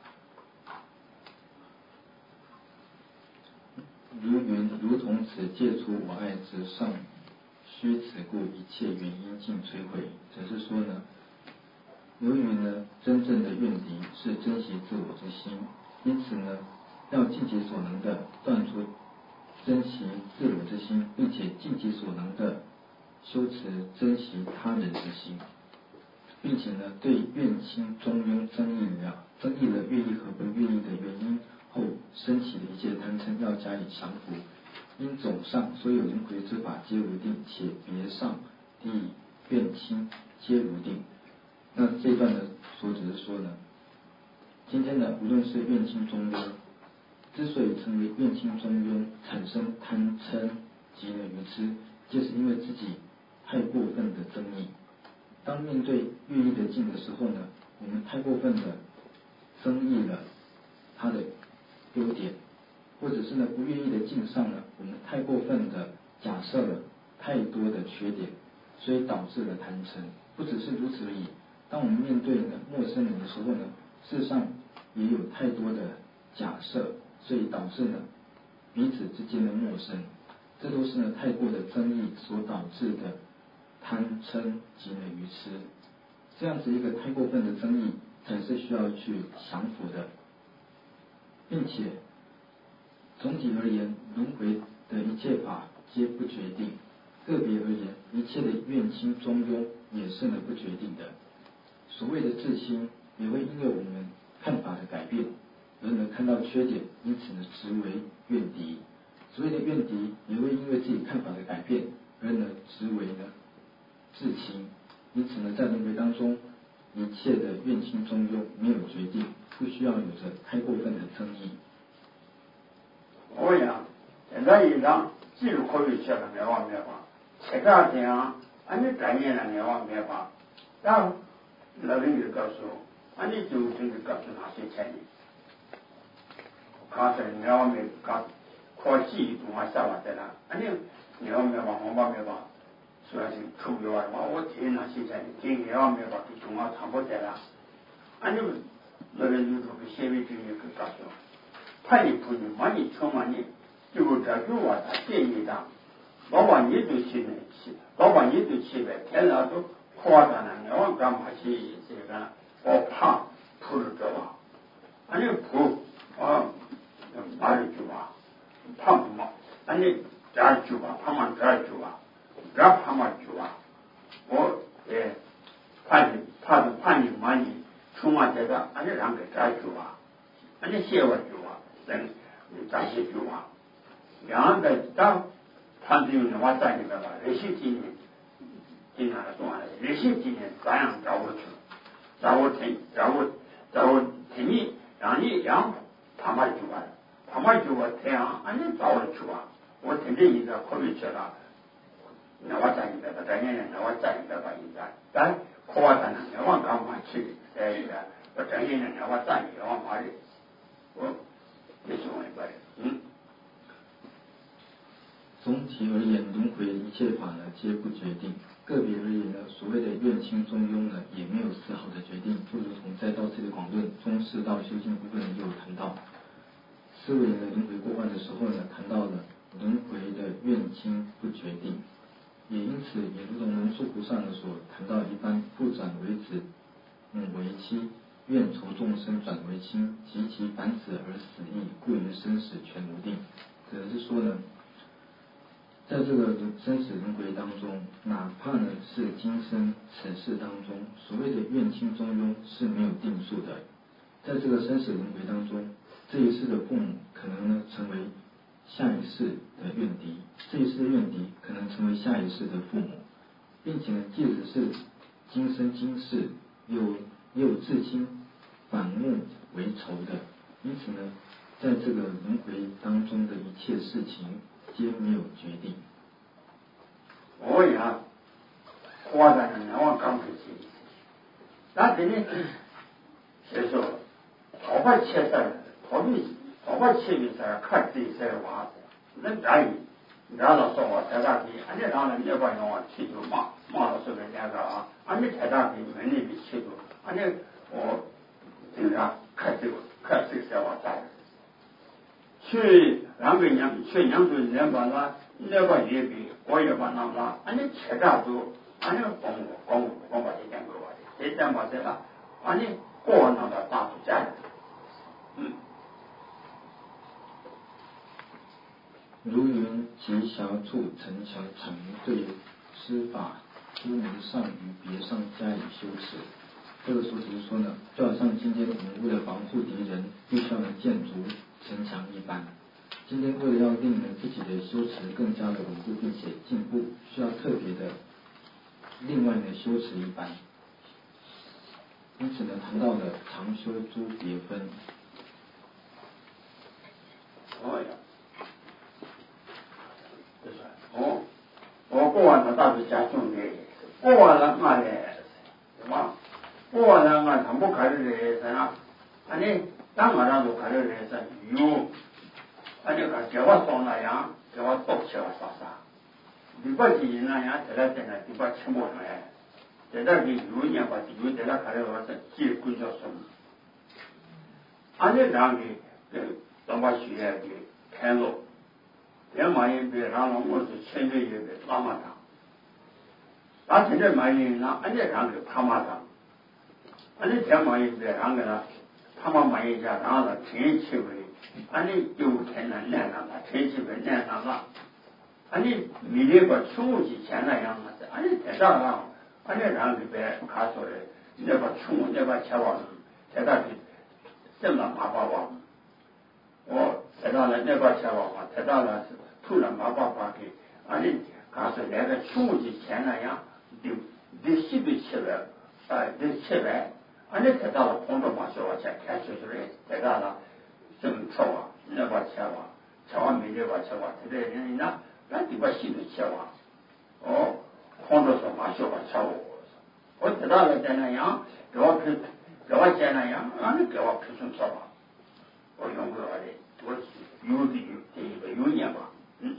如云如同此戒除我爱之上，须此故一切原因尽摧毁。则是说呢，由于呢真正的怨敌是珍惜自我之心，因此呢要尽其所能的断除珍惜自我之心，并且尽其所能的修持珍惜他人之心，并且呢对怨亲中庸争议了争议了愿意和不愿意的原因后升起的一切贪嗔要加以降服。因总上所有轮回之法皆如定，且别上地怨亲皆如定。那这一段呢所指是说呢，今天呢无论是怨亲中庸，之所以成为怨亲中庸，产生贪嗔及呢愚痴，就是因为自己太过分的争议。当面对愿意的境的时候呢，我们太过分的争议了他的优点，或者是呢不愿意的境上呢，我们太过分的假设了太多的缺点，所以导致了贪嗔。不只是如此而已，当我们面对呢陌生人的时候呢，事实上也有太多的假设，所以导致呢彼此之间的陌生，这都是呢太过的争议所导致的贪嗔及呢愚痴。这样子一个太过分的争议才是需要去降服的，并且总体而言，轮回的一切法皆不决定，个别而言，一切的怨亲中庸也是呢不决定的。所谓的自心也会因为我们看法的改变而呢看到缺点，因此呢直为怨敌。所谓的怨敌也会因为自己看法的改变而呢直为呢至亲。因此呢在轮回当中，一切的怨亲中庸没有决定，不需要有着太过分的争议。 我想现在一张记录可以写的没完没完，这个这样俺们专业的没完没完，然后那个就告诉俺们就就告诉那些钱的，告诉没完没告可记忆中啊下完在那，俺们没完没完没完没完，虽然是抽不完嘛，我听那些钱的听没完没完就中啊差不多在那，俺们那个有时候写为主义给告诉。判你不你把你充满你，就这就我他建议的，老板你都去那去，老板你都去呗，天天都夸张了，你往干嘛去？这个我怕铺了这吧，俺就铺啊，哪里去吧？怕不嘛？俺就这儿去吧，怕嘛这儿去吧，这怕嘛去吧？我哎，怕你怕你怕你嘛你充满这个，俺就让给这儿去吧，俺就写我去吧。人这些句话，两个当团队的话在里面吧，那些经验， 经常的重要的，那些今天照样找我去，找我听，找我找我听你，让你让他妈去玩，他妈去我这样，俺你找我去玩，我听听你的可以去了，那我在一个的，在年那我在一个的应该，但可我在那我干嘛去？在一个我在年那我在一个我妈的，我也是我一个人，嗯。 总体而言，轮回一切法呢，皆不决定；个别而言呢，所谓的愿亲中庸呢，也没有丝毫的决定。就如同在《道次第广论》中士道修行部分也有谈到，思维呢轮回过半的时候呢，谈到了轮回的愿亲不决定，也因此也如同龙树菩萨呢所谈到一般，父转为子，母为妻，愿酬众生转为亲，及其反子而死意，故云生死全无定。可能是说呢，在这个生死轮回当中，哪怕呢是今生此世当中，所谓的愿亲中庸是没有定数的。在这个生死轮回当中，这一世的父母可能呢成为下一世的怨敌，这一世的怨敌可能成为下一世的父母，并且呢，即使是今生今世有也有至亲反目为仇的，因此呢，在这个轮回当中的一切事情皆没有决定。 我呀，花在那我刚回去，那今天就说，头发切下来，头皮头发切的时候看自己在袜子，那然然后说我太大皮，俺这让人也把用我去就骂骂到这个那个啊，俺这太大皮门里的去就，俺这我经常看这个看这个在我在。去两个娘，去娘子人把那那个月饼，我也把那那，俺那吃大都，俺那光光光把这点给我的，这点把这个，俺那过那个大出家的，嗯。 如云其狭处城墙产于对施法，诸门上于别上加以修持。这个说就是说呢，就好像今天我们为了防护敌人，必须要能建筑城墙一般。今天为了要令人自己的修持更加的稳固并且进步，需要特别的另外的修持一般。因此呢，谈到了常修诸别分。 哦呀，哦，我过完了大是家兄弟，过完了俺的什么？过完了俺他不开的人生啊，俺的当俺让都开的人生有。俺就讲叫我说那样，叫我多吃我啥啥。你把几那样在那在那，你把吃不上来，在那里有年把有在那看到我是几归叫什么？俺就让给呃，让我学的看了，两毛一笔，然后我是千元一笔拉马上，那现在买人那俺就让给他妈上，俺就两毛一笔，让给他他妈买一家，然后他天气为。俺的有天南南那个天气温南那个，俺的米那个穷几千那样子，俺的太大了，俺的让里边他说的那个穷那个钱王，太大的这么麻烦王，我太大了那个钱王嘛，太大了是突然麻烦发给，俺的他说那个穷几千那样，得得西北起来，啊得起来，俺的太大了碰到嘛小钱看出出来太大了。这么吃哇，那把吃哇，吃完没那把吃哇，这个人那那地把西北吃哇，哦，碰到说嘛小把吃我，我知道了在那样，给我批，给我在那样，俺就给我批成吃吧，我用过来的，我有的有这一个有年吧，嗯。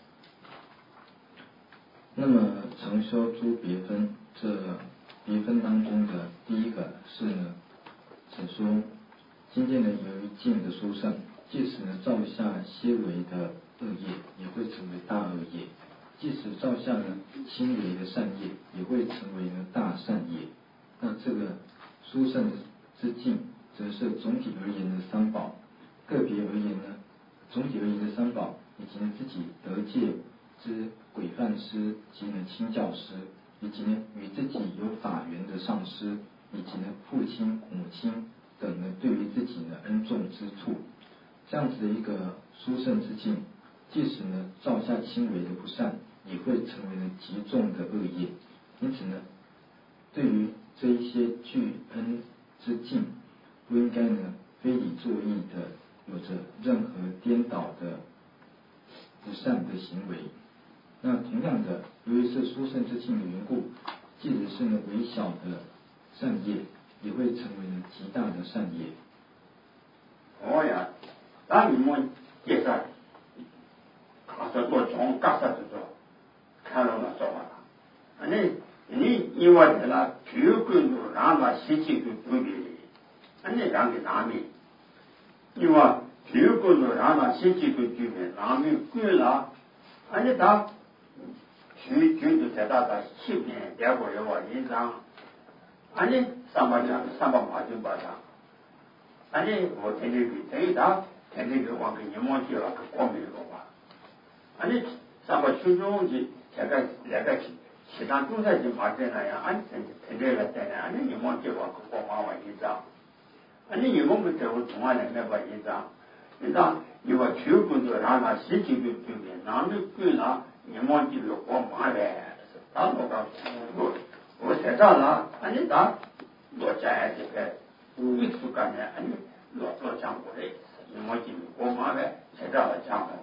那么常修诸别分，这别分当中的第一个是呢，只说。今天呢，由于净的殊胜，即使呢造下些微的恶业，也会成为大恶业；即使造下呢轻微的善业，也会成为呢大善业。那这个殊胜之境，则是总体而言的三宝；个别而言呢，总体而言的三宝，以及呢自己得戒之规范师及呢亲教师，以及呢与自己有法缘的上师，以及呢父亲、母亲。等呢，对于自己呢恩重之处，这样子的一个殊胜之境，即使呢造下轻微的不善，也会成为呢极重的恶业。 因此呢，对于这一些巨恩之境，不应该呢非礼作义的，有着任何颠倒的不善的行为。那同样的，由于是殊胜之境的缘故，即使是呢微小的善业，也会成为呢极大的善业。 哦呀，那你们介绍，他说做从干啥子做，看到了做完了，啊你你因为的啦，就跟着让他习气就不给，啊你让给哪里？因为就跟着让他习气就就给哪里归了，啊你他。去就就在大大七年两个月我一张，俺呢三百两三百八九八张，俺呢我天天给等于他天天给我给你们去了给光明个吧，俺呢三百九中去这个那个其他中菜就马这那样，俺天天天来在那，俺呢你们去我给我妈妈一张，俺呢你们不给我同样的那个一张，一张因为全部都让他十几个对面，哪里归了？你们就有光芒嘞，打我告我我在这了，俺你打我在这个艺术干的，俺你老做讲过的，你们就有光芒嘞，在这了讲的。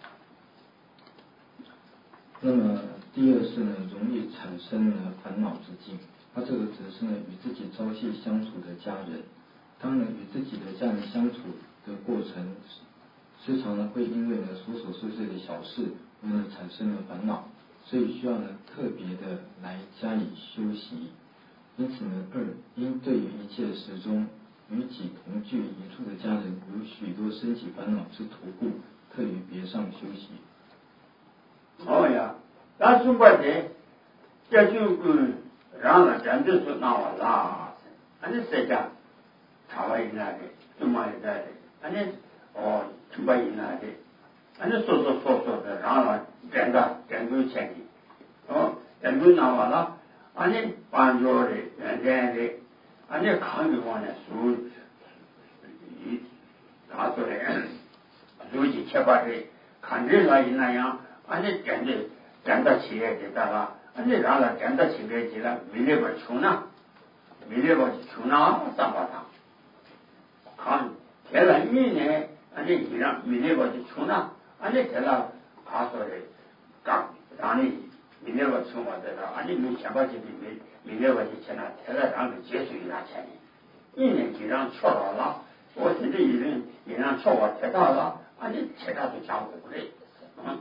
那么第二是呢，容易产生呢烦恼之境。它这个指是呢与自己朝夕相处的家人，当呢与自己的家人相处的过程，时常呢会因为呢琐琐碎碎的小事。而呢产生了烦恼，所以需要呢特别的来加以修习。因此呢，二因对于一切时中与己同居一处的家人，有许多升起烦恼之途故，特于别上修习。 哦呀，那中国的这就是让人真的是那我啦，俺这谁家台湾人来的，中马人来的，俺这哦中国人来的。俺这说说说说的，然后真的真有钱的，哦，真有那完了，俺这搬家的、原来的，俺这看的话呢，属一，他说的，属于七八的，看着那那样，俺这真的真的企业的得了，俺这让了真的企业的了，没那个穷呢，没那个穷呢，三八堂，看，天了一年，俺这一样没那个就穷呢。俺这天了，他说的，刚让你明天我从我这了，俺这没钱把这里没明天我就钱了，天了让你结束一拿钱的，一年就让错了了，我现在一人一人错我太大了，俺这太大就讲不来，嗯。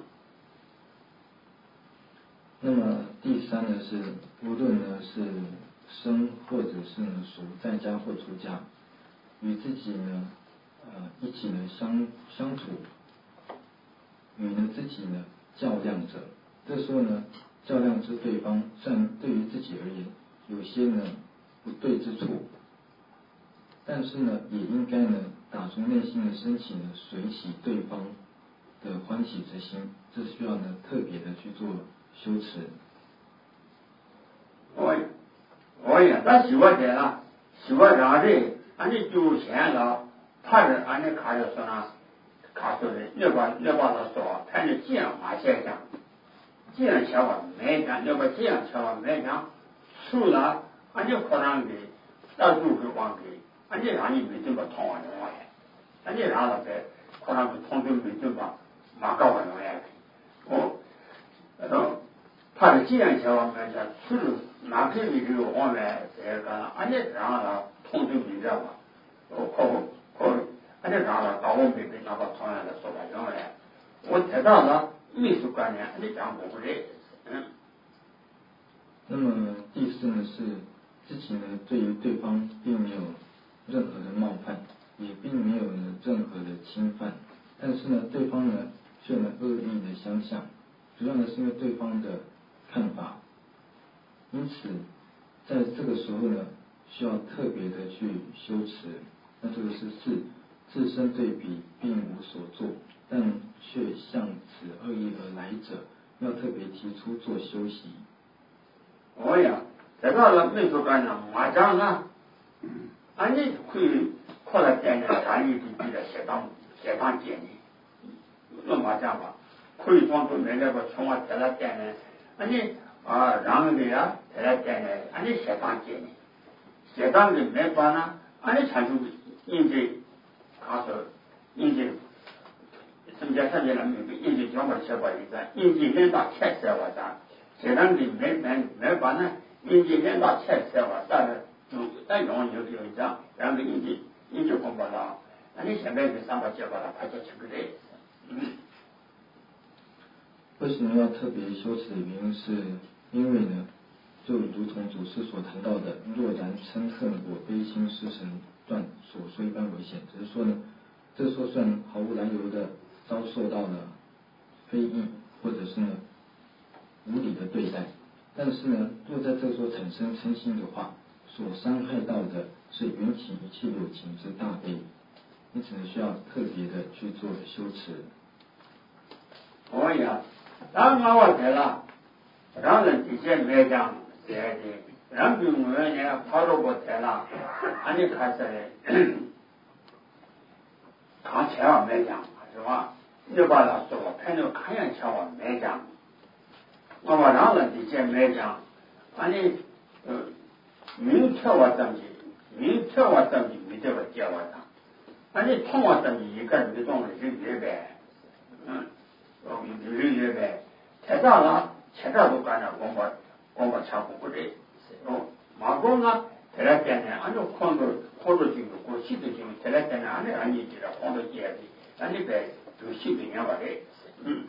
那么第三呢是，无论呢是生或者是呢属在家或出家，与自己呢呃一起呢相相处。与呢自己呢较量者，这时候呢较量之对方，占对于自己而言，有些呢不对之处，但是呢也应该呢打从内心的升起呢随喜对方的欢喜之心，这需要呢特别的去做修持。 我我也那喜欢点了，喜欢啥的，俺这就钱了，怕着俺这卡着说呢。他说的，要把要把他说，他就这样马先生，这样想法没讲，要把这样想法没讲，除了俺就可能给大陆给忘给，俺就让你没这么通完用来，俺就让他在可能给通都没这么马搞完用来，我，然后他的这样想法没讲，除了哪个没这个往来这个，俺就让他通都没这个，我可可。俺这让了，搞我妹妹那个同样的说法用来，我太大了，艺术观念，俺这讲不来，嗯。 那么第四呢是自己呢对于对方并没有任何的冒犯，也并没有呢任何的侵犯，但是呢对方呢却呢恶意的相向，主要呢是因为对方的看法，因此在这个时候呢需要特别的去修持。那这个是四。自身对比并无所作，但却向此恶意而来者，要特别提出做修习。 哦呀，这个了没说干呢，马上啊，俺这会靠了点点干预的比了适当适当建议，那马上吧，可以装作没那个从我这了点呢，俺这啊，然后呢啊，在那点呢，俺的写当节呢，写当的没办呢，俺的产出印记，他说印记，什么上面了没印记全部写过一张，印记领导拆写我张，写当的没没没办呢，印记领导拆写我，但是就但用有有一张，然后印记印记公布了，俺的现在是三百写过了，快就出个来，嗯。 为什么要特别修持的原因是，因为呢，就如同祖师所谈到的，若然嗔恨我悲心失神断，所说一般危险。只是说呢，这时候虽然毫无来由的遭受到了非议，或者是呢无理的对待，但是呢，若在这时候产生嗔心的话，所伤害到的是缘起一切有情之大悲，因此呢，需要特别的去做修持。 哦呀。然后我来了，让人底下没讲这的，然后我们呢跑到过来了，俺就开始看千万没讲是吧？你把他说，看到看见千万没讲，我把让人底下没讲，俺的呃明天我证据，明天我证据没这个结我讲，俺的通我证据一个人的东西是越呗，嗯。哦，有人约呗，太大了，太大都干了，光把光把差不多的，哦，马工呢，太来点呢，按照黄豆黄豆进入，过西豆进入，太来点呢，按照按你记得黄豆接的，按你呗就西豆年把的，嗯。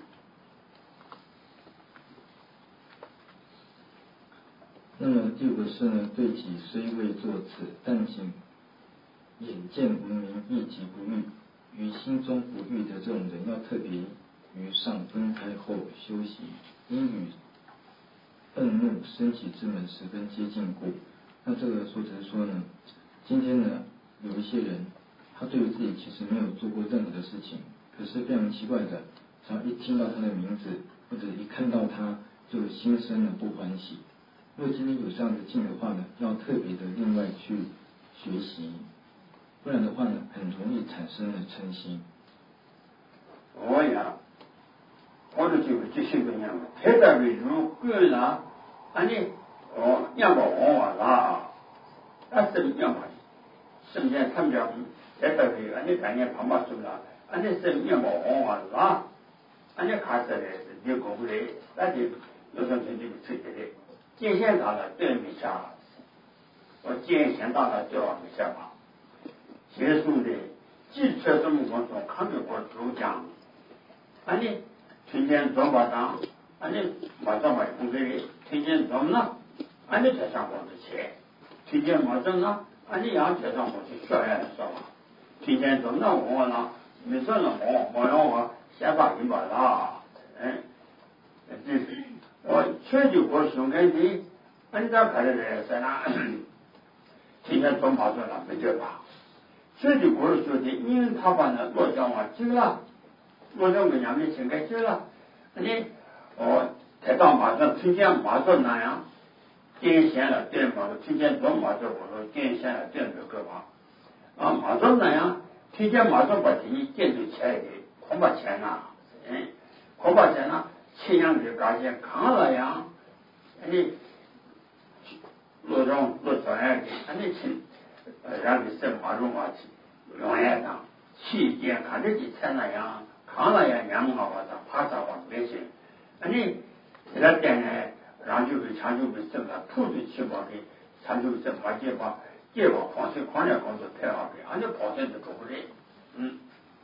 那么第五个是呢，对己虽未作此，但仅眼见闻名，意即不欲，于心中不欲的这种人，要特别于上分开后修习，因与愤怒升起之门十分接近故。那这个说只是说呢，今天呢有一些人，他对于自己其实没有做过任何的事情，可是非常奇怪的，只要一听到他的名字，或者一看到他，就心生了不欢喜。若今天有这样的境的话呢，要特别的另外去学习，不然的话呢，很容易产生了嗔心。 哦呀。我都就这些个样子，太大为如个人，俺的哦，样貌往往啦，那什么样貌？什么样？他们讲太大为，俺的概念旁边说了，俺的什么样貌往往啦，俺的看起来是有功夫的，那就有种就这个出来的，界限到了对没下，我界限到了就往没下嘛，结束的，既确这么光从看着过主讲，俺的。听见总把当，俺的马上买工资的，听见总呢，俺的才上工资钱，听见马上呢，俺的养才上工资学院说嘛，听见总呢我呢，没说了我，我让我先把你把啦，嗯，这是我全球国兄弟的，俺家开的人在哪？听见总把说了没得吧？全球国兄弟，因为他把那落江话记了。我这个娘们情感去了，你哦，台上马上听见马上那样，点线了点马上听见做马上我说点线了点这个嘛，啊马上那样听见马上把你点就起来的，恐怕钱呐，嗯，恐怕钱呐，钱样的感觉看了呀，你路上路上来的，你去呃让你生马上啊去，永远上去健康的去才那样。看了呀，两毛我操，怕啥我没事。你这个店呢，让就给长久给挣了，土地起码给长久挣嘛，结果结果矿水矿业工作太好的，俺就跑这就做不来。嗯。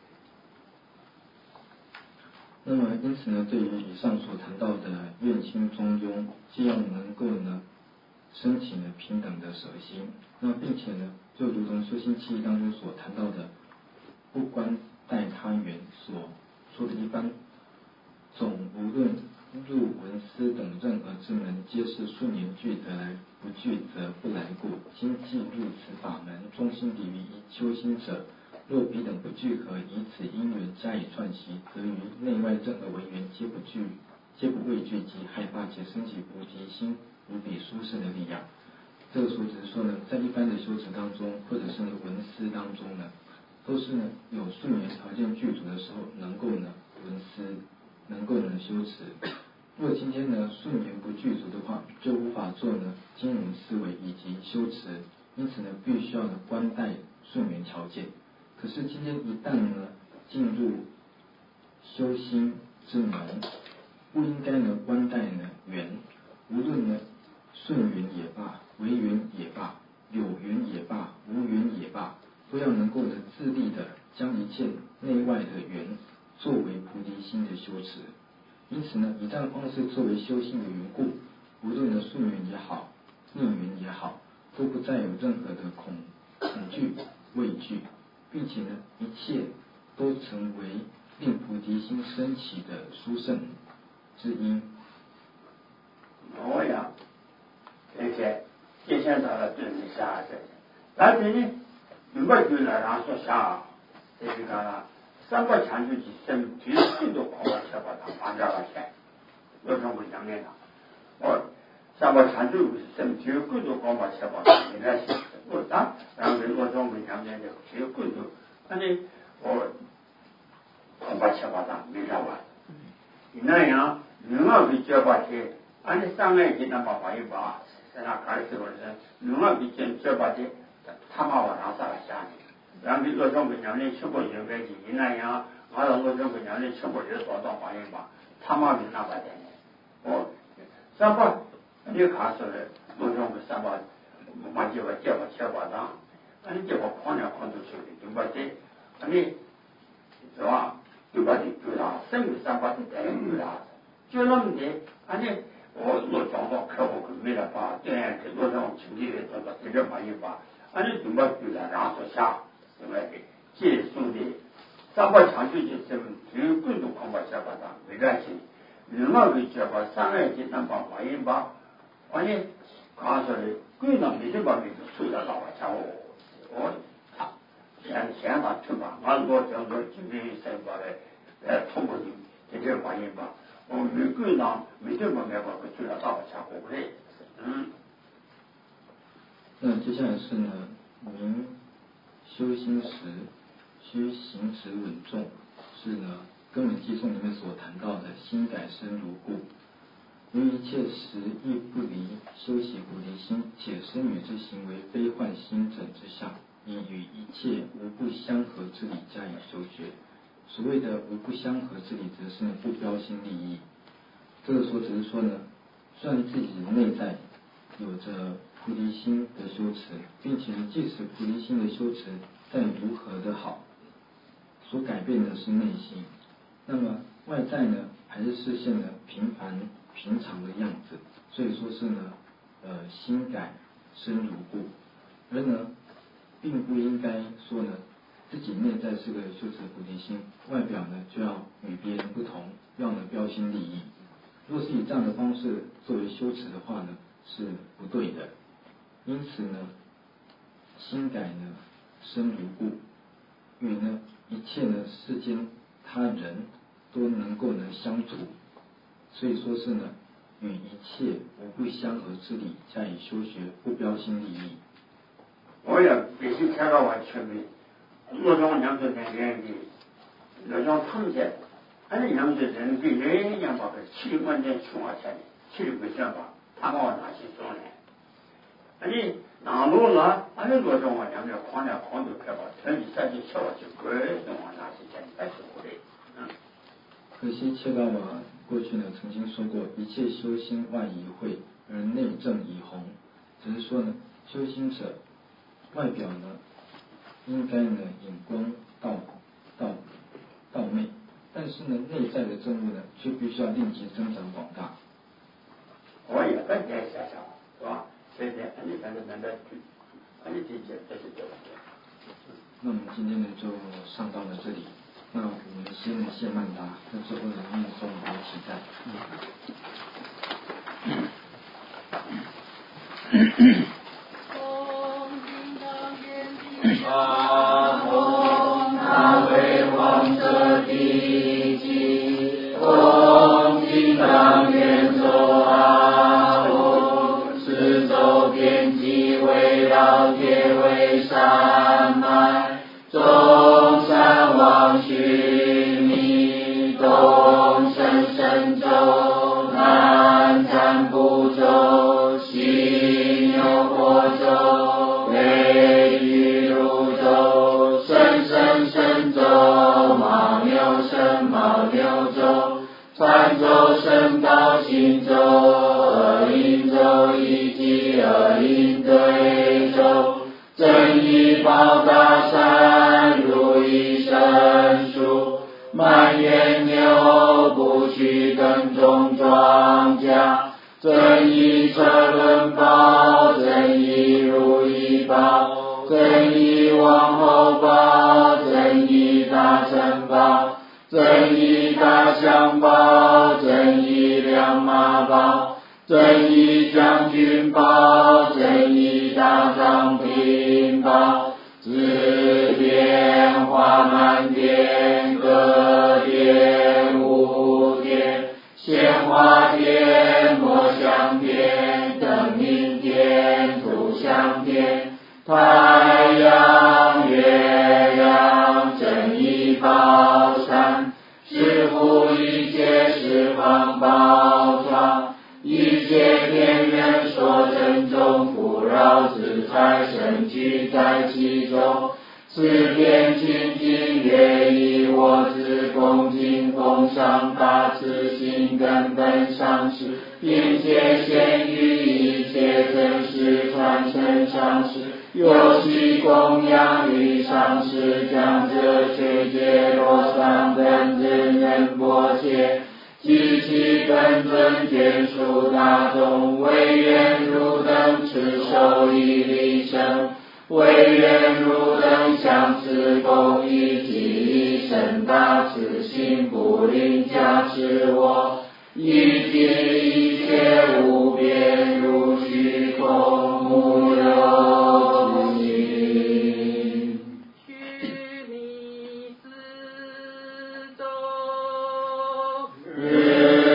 那么因此呢，对于以上所谈到的愿亲中庸，既要能够呢升起呢平等的舍心，那并且呢，就如同修心契当中所谈到的，不关待他缘所说的一般，总无论入文思等任何之门，皆是顺缘具得来，不具则不来故。今既入此法门，中心离于一修心者，若彼等不聚合，以此因缘加以串习，则于内外任何为缘，皆不惧，皆不畏惧及害怕，且升起菩提心，无比殊胜的力量。这个时候只是说呢，在一般的修持当中，或者是呢文思当中呢，都是呢有顺缘条件具足的时候，能够呢闻思，能够呢修持。 若今天呢顺缘不具足的话，就无法做呢经营思维以及修持，因此呢必须要呢观待顺缘条件。可是今天一旦呢进入修心之门，不应该呢观待呢缘，无论呢顺缘也罢，违缘也罢，有缘也罢，无缘也罢，都要能够呢自力的将一切内外的缘作为菩提心的修持。因此呢，以这样的方式作为修心的缘故，无论呢顺缘也好，逆缘也好，都不再有任何的恐恐惧、畏惧，并且呢，一切都成为令菩提心升起的殊胜之因。 我呀，而且接下到了对你下这，但是呢，如果就来让说下，这个三个强就去生最最多光把切把它放掉了钱，有什么讲面的？我三个强就是生最最多光把切把它应该是我当然后我说我讲面的最最多，但是我光把切把它没啥完，那样另外一个切把切，俺这三个人那么把一把，在那开始我是另外一个切把切，他妈往上上来下去。然后我说我娘的吃过有个几那样，我说我说我娘的吃过有多少玩意吧，他妈比那块钱呢。我三八，你看说的，我说我三八，我妈叫我叫我吃巴掌，俺叫我狂点狂出去的，对不对？俺你是吧？对不对？对啦，什么三八的带对啦，就那么的，俺你我我讲到客户可没了吧？这样子我说我亲戚的多少这个玩意吧，俺你对不对啦？然后说下。另外的结束的三八强就就是只有贵族狂把下巴上没关系，另外一个叫把三二级三把玩意吧，完了刚说的贵呢没这把没就出了老家伙，我他现现场去吧，俺我叫做今天三把的呃通过的这些玩意吧，我没贵呢没这把没把个出了老家伙嘞，嗯。 那接下来是呢明修心时需行持稳重，是呢根本偈颂里面所谈到的心改深如故。于一切时亦不离修习菩提心，且身语之行为非幻心者之下，以与一切无不相合之理加以修学。所谓的无不相合之理，则是不标新立异。这个说只是说呢，虽然自己的内在有着菩提心的修持，并且即使菩提心的修持再如何的好，所改变的是内心，那么外在呢还是视现了平凡平常的样子，所以说是呢呃心改深如故。而呢并不应该说呢自己内在是个修持菩提心，外表呢就要与别人不同，要呢标新立异。若是以这样的方式作为修持的话呢，是不对的。因此呢，心改呢深如故，与呢一切呢世间他人都能够呢相处，所以说是呢与一切无不相合之理加以修学，不标新立异。 我也必须看到我前面，我从两个人员的，那种同学，俺那两个人给人家把个七万年穷啊钱，七十块钱吧，他把我拿去做呢。俺你拿路了，俺那罗中我两个狂两狂就开吧，天气三级小就各种我拿去钱，还是不对，嗯。 可惜切到嘛，过去呢曾经说过，一切修心外仪慧，而内正以弘。只是说呢，修心者外表呢应该呢引光到到到内，但是呢内在的正悟呢却必须要令其增长广大。 我也在这想想，是吧？所以呢，俺你反正难得去，俺你这些这是对的。 那我们今天呢就上到了这里。那我们先谢曼达，那最后呢念诵和期待。 阿吽，那为王者地基，吽，金刚圆周阿吽，四周遍及围绕皆为山脉，中山王须弥，东胜神州，南宝大山，如意神树，满园牛不去耕种庄稼，正义车轮宝，正义如意宝，正义王后宝，正义大城堡，正义大象宝，正义亮马宝，正义将军宝，正义大长平宝，紫电花满天，歌电舞电，鲜花天，墨香天，灯明天，图香天，太阳月亮，正义宝山，是乎一切十方宝藏，一切天人所珍重，富饶自在神居在其中，此天清净乐意我自恭敬奉上大慈心根本上师，并且现于一切真实传承上师，有其供养于上师，将这世界罗上等人人波切，及其根尊眷属大众，唯愿如等持守以立身，唯愿如等相持共一体，深大慈心不吝加持我，一切一切无边如虚空无有之心。须弥四周，日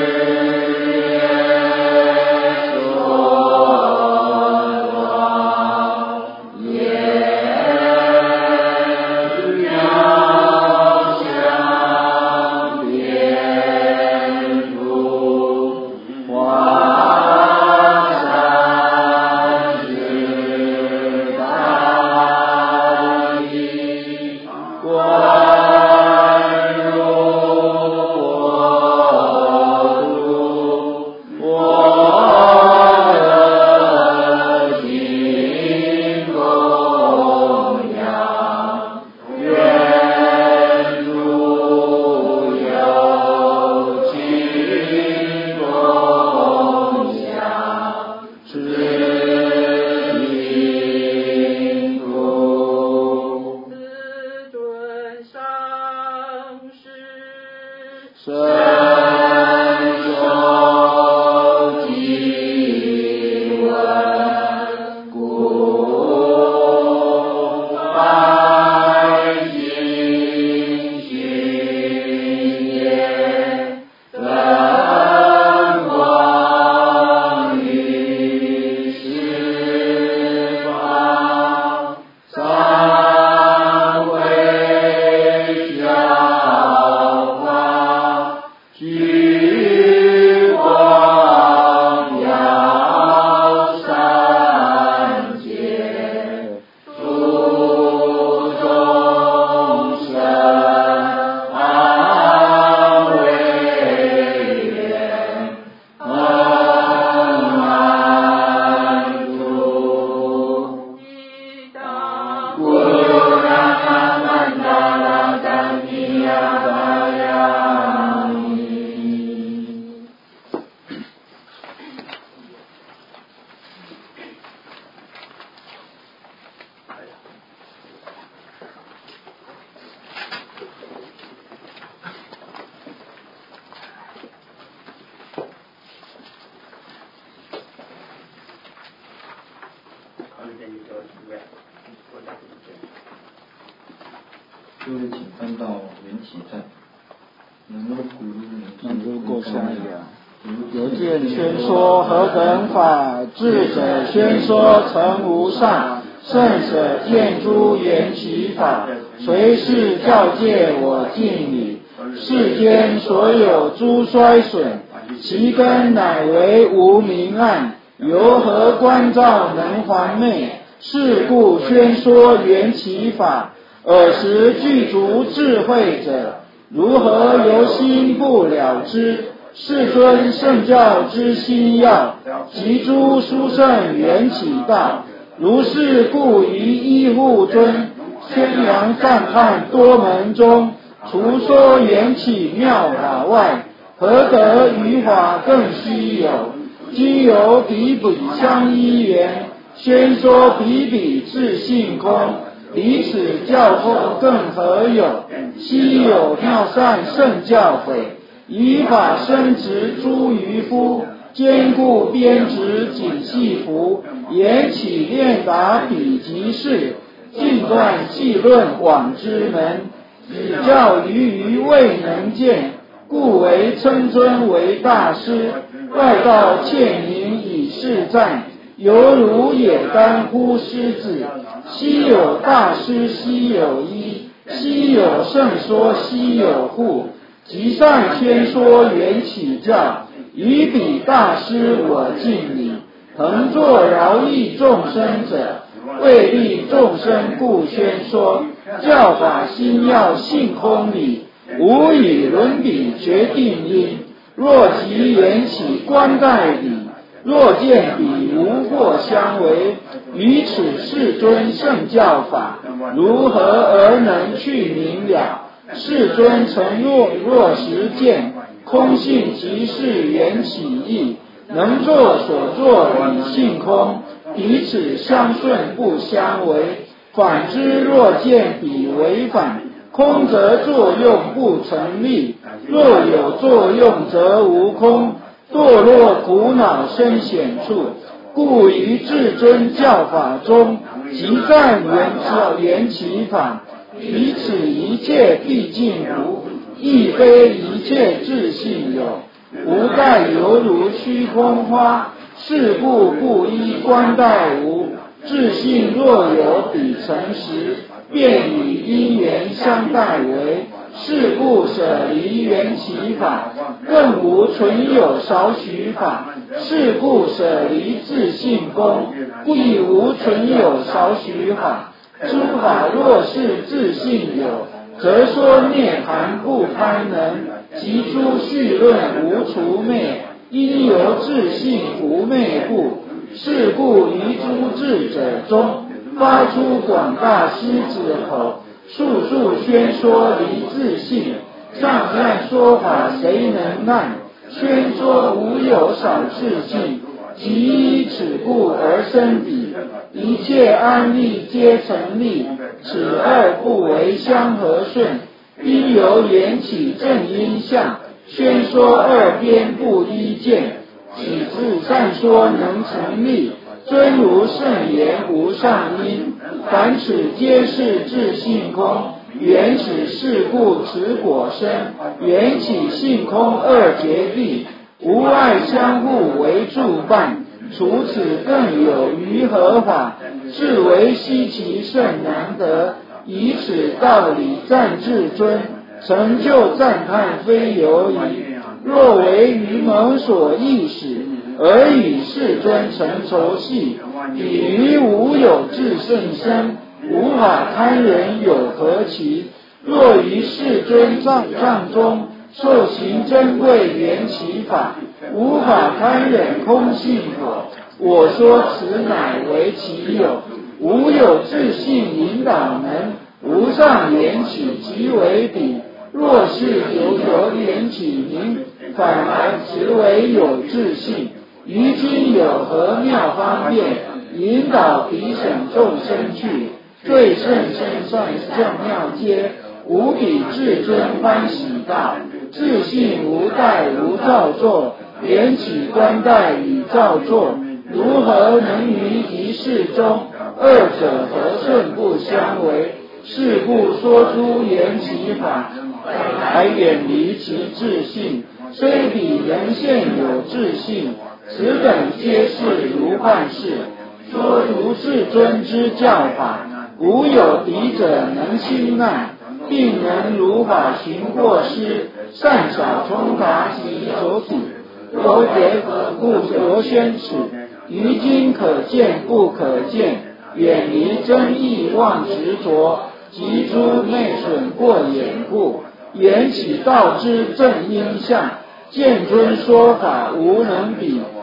各位请翻到缘起站，能够鼓励能够过下一个。有见宣说何等法，智者宣说成无上，圣者见诸缘起法，随是教戒我敬礼。世间所有诸衰损，其根乃为无明暗，由何观照能还昧？是故宣说缘起法。尔时具足智慧者，如何由心不了知？世尊圣教之心要，及诸殊胜缘起道， 如是故于依护尊宣扬赞叹多门中，除说缘起妙法外，何得于法更虚有？今由彼彼相依缘，宣说彼彼自性空，彼此教风更何有？昔有妙善圣教诲，以法深植诸愚夫，坚固编织谨细服，言起练达彼即是，尽断细论往之门，只教于余未能见，故为称尊为大师。外道窃名以是赞，犹如也当乎狮子。昔有大师悉有一，昔有圣说悉有护，即善宣说缘起教，于彼大师我敬礼。恒作饶益众生者，为利众生故宣说，教法心要性空理，无以伦比决定因。若即缘起观待理，若见彼无或相违，于此世尊圣教法，如何而能去明了？世尊曾若若实见，空性即是缘起义，能作所作理性空，彼此相顺不相违。反之若见彼违反，空则作用不成立，若有作用则无空，堕落苦恼深显处。故于至尊教法中，即赞缘教缘起法，彼此一切毕竟无，亦非一切自性有，无盖犹如虚空花，是故不依观待无。自性若有彼成实，便以因缘相待为，是故舍离缘起法，更无存有少许法。是故舍离自性空，亦无存有少许法。诸法若是自性有，则说涅槃不开能，即诸绪论无除灭，因由自性不灭故。是故于诸智者中，发出广大狮子口，速速宣说离自性。上善说法谁能耐？宣说无有少自性，即依此故而生彼。一切安立皆成立，此二不为相合顺。因由缘起正因相，宣说二边不依见。此自善说能成立，尊如圣言无上因。凡此皆是自性空，缘起是故此果生，缘起性空二结地，无碍相互为助伴。除此更有余何法？是为稀奇甚难得。以此道理赞至尊，成就赞叹非犹疑。若为于蒙所意识，而与世尊成仇戏，比于无有自性身，无法堪忍有何奇？若于世尊藏藏中受行珍贵缘起法，无法堪忍空性果。我说此乃为其有，无有自性引导能，无上缘起即为彼。若是有有缘起名，反而实为有自性。于今有何妙方便，引导彼省众生去？最胜深善正妙阶，无比至尊欢喜道。自性无待无造作，缘起观待与造作，如何能于一世中，二者和顺不相违？是故说诸缘起法，还远离其自性。虽彼人现有自性，此等皆是如幻事。说如世尊之教法，无有敌者能心难，并能如法行过失，善巧从法及所体。罗结故罗宣此，于今可见不可见，远离争议妄执着，及诸内损过眼故。缘起道之正因相，见尊说法无能比，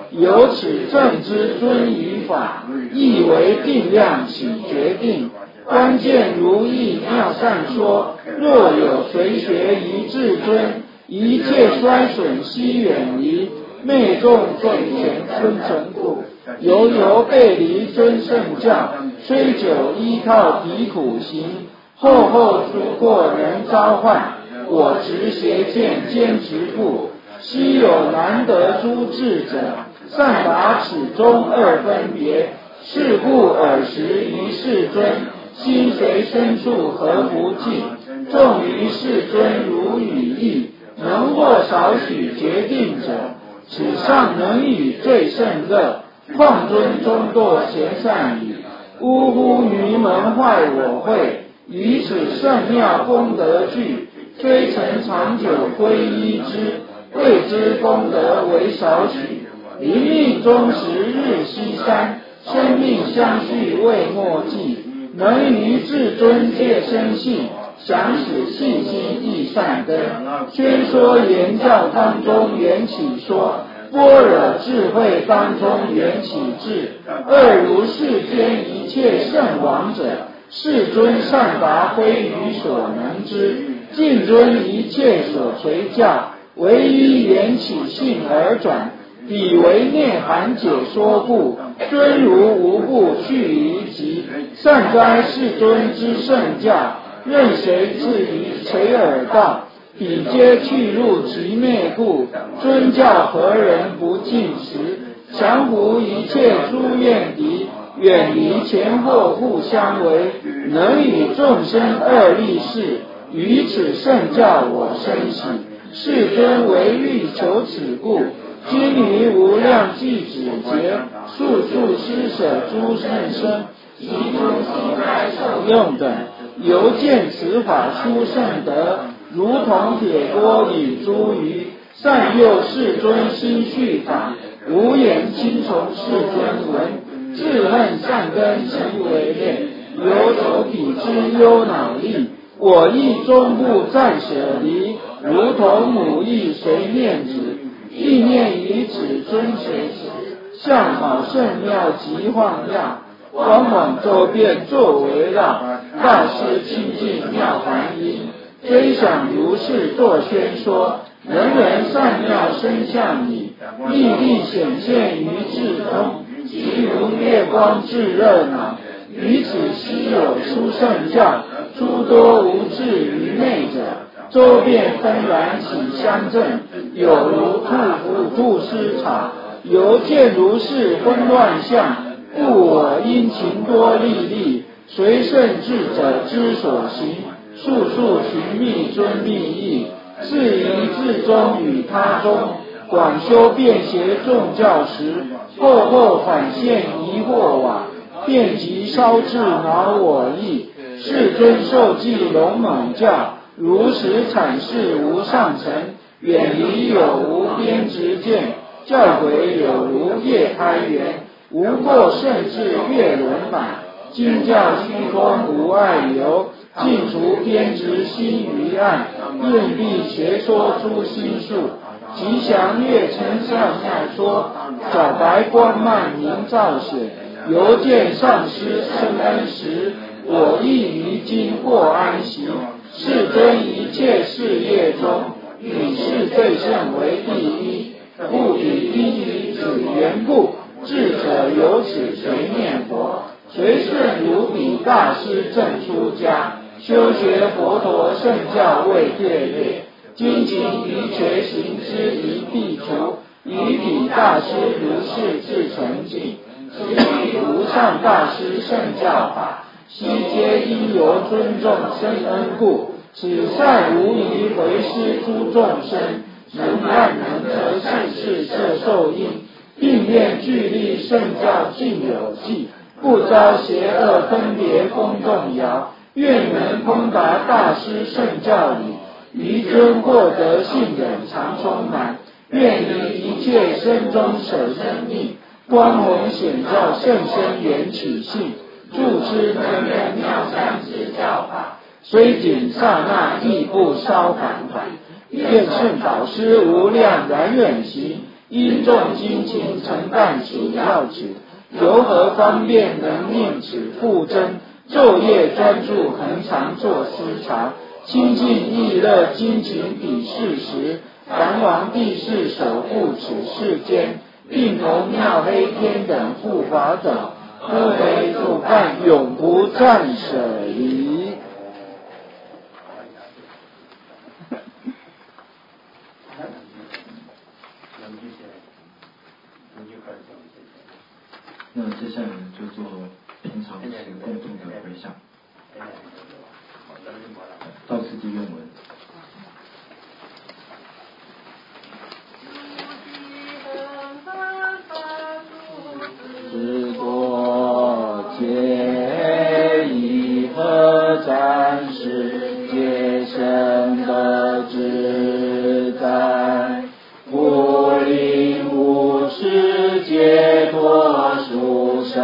由此正之尊于法，亦为定量起决定。关键如义妙善说，若有随学于至尊，一切衰损悉远离，昧众众权尊成故。犹犹背离尊圣教，虽久依靠彼苦行，后后诸过能召唤，我执邪见坚持故。昔有难得诸智者，善达此中二分别，是故尔时于世尊，心随深处何不尽？众于世尊如语意，能获少许决定者，此上能与最胜乐。况尊中堕贤善语，呜呼愚门坏我慧，于此圣妙功德具，虽曾长久皈依之，谓之功德为少许。临命终时日西山，生命相续未末际，能于至尊戒生信，想使信心亦善根。宣说言教当中缘起说，般若智慧当中缘起智，二如世间一切圣王者，世尊善达非于所能知，尽遵一切所垂教，唯依缘起性而转，彼为涅槃解说故，尊如无不去于极。善哉世尊之圣教，任谁至于垂耳道，彼皆去入其灭故。尊教何人不尽持？降伏一切诸怨敌，远离前后互相为，能与众生二立事。于此圣教我深喜，世尊为欲求此故，今于无量计止节，速速施舍诸圣生，以诸心爱受用等，犹见此法殊胜德，如同铁锅引诸鱼，善诱世尊心续法，无言轻从世尊闻，自恨善根其为恋，犹求彼之忧恼力，我亦终不暂舍离，如同母亦随念子，意念于此尊随时，相好圣妙极晃耀，往往周遍作围绕，大师清净妙梵音，虽想如是作宣说，人人善妙身相矣，历历显现于至中，即如月光至热闹。于此稀有殊胜教，诸多无智愚昧者，周遍纷然起相正，有如兔伏兔失草，犹见如是昏乱相，故我因情多历历，随圣智者之所行，速速寻觅尊密意，至于至中与他中，广修遍邪众教时，后后反现疑惑瓦，遍及烧至恼我意。世尊受记龙猛教，如实阐释无上乘，远离有无边执见，教诲有如夜开元，无过甚至月轮满，经教虚空无碍由，尽除偏执心于暗，应必学说诸心术，吉祥月成上妙说，皎白光漫明照显，犹见上师生恩时，我亦于今获安息。世尊一切事业中，以是最胜为第一，故以因于此缘故，智者由此随念佛，随顺如彼大师正出家，修学佛陀圣教未戒略，今其于觉行之一必除，以彼大师如是至纯净，其余无上大师圣教法，悉皆因由尊重生恩故，此善无疑回施诸众生，能万能得世事摄受因，并愿具力圣教尽有记，不遭邪恶分别风动摇，愿能通达大师圣教理，于尊获得信忍常充满，愿于一切生中舍生命，光弘显照圣身缘起性，助之能人妙善之教法，虽仅刹那亦不稍反反。愿圣导师无量然远行， 因重精勤承担主要职，由何方便能令此复增？昼夜专注恒常做思察，清净意乐精勤比事时，梵王帝释守护此世间，并同妙黑天等护法等，各为主办永不暂舍离。 那接下来就做平常时共同的回向。到此即愿文。 知多皆以何暂时皆生得自在，故令无世解脱殊胜，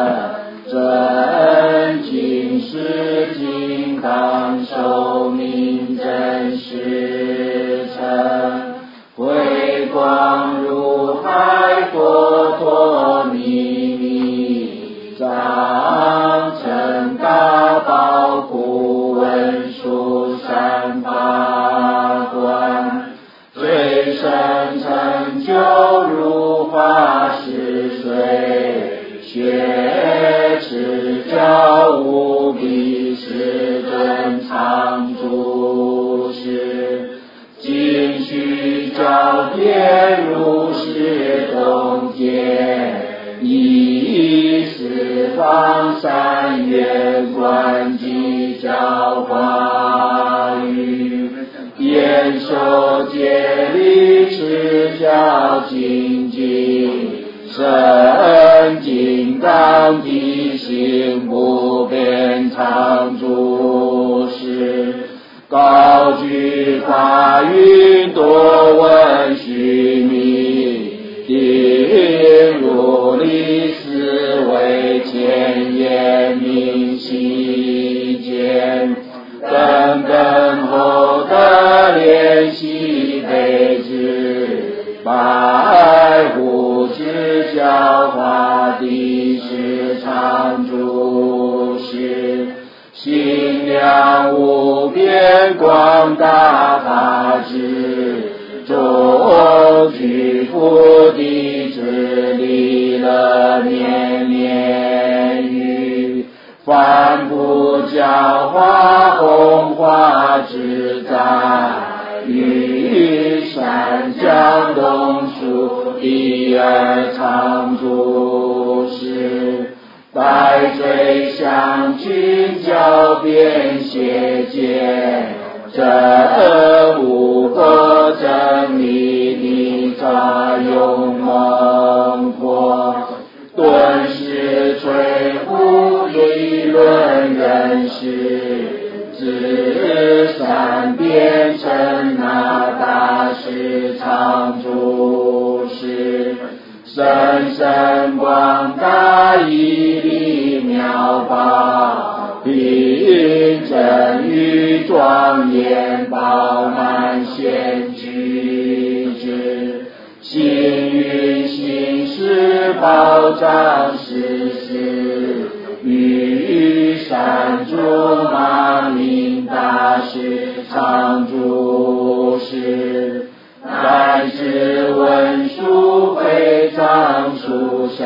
真经世经当寿命真实成，回光如海佛陀秘密藏成大宝库文殊三法观，最深成就如法是水，学持教无比世尊常住时，今须教遍如是东界，以十方三愿观机教化语，言受戒律持教精进，生金刚体性不变常住时，高举法云多闻须弥，定如理思维前言明悉见，根根后的练习备至，百户之教化地是常住时，心量无边广大法智，众具菩提之力了念念语，凡不教化弘化自在，于山江东树第二常住时，待追向君教遍邪见，真无过真理力杂用猛破，顿时摧伏理论人事，自善变成那大师常住时，深深广大义理妙法，并真与庄严饱满显具之，行云行识宝藏世事，于山诸马明大师常住时，乃至文殊非常殊胜，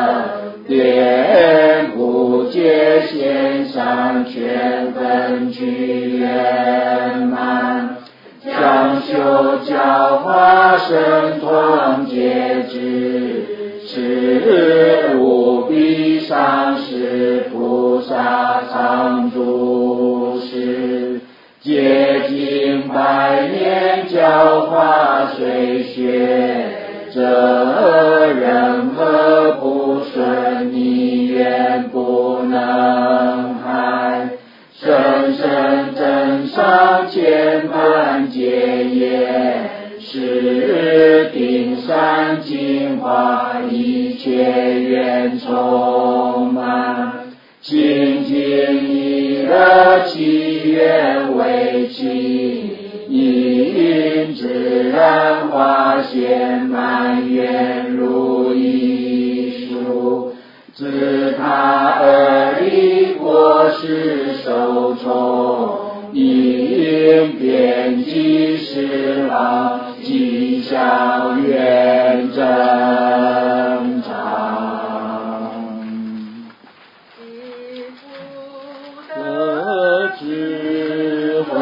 遍布界限上全分具圆满，将修教化神通皆知，是无比上师菩萨常住时，竭尽百年教化虽学，这任何不顺逆愿不能害，深深真上千般戒业，是定善净化一切愿充满，清净意乐其愿为起，因自然化显满愿如一树，自他而立果实受宠，因遍及十方，吉祥愿增长。得智慧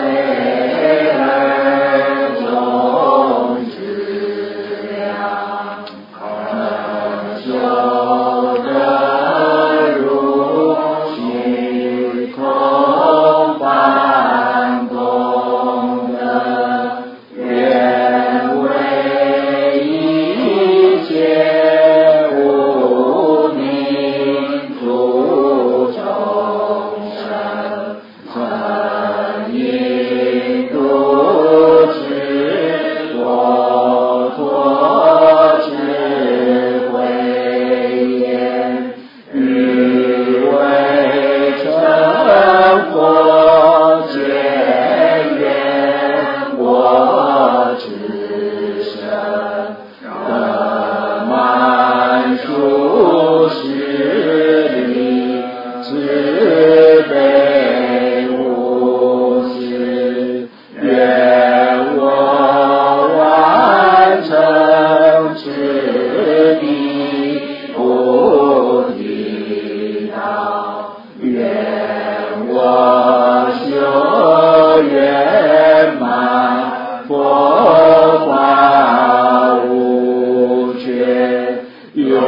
而众智量，可修得如虚空般功德，愿为一切无名诸众生，曾因如智佛陀智慧眼，欲为成佛见愿我智身，得满数十力，慈悲无私，愿我完成持地菩提道，愿我修圆满佛法无缺，用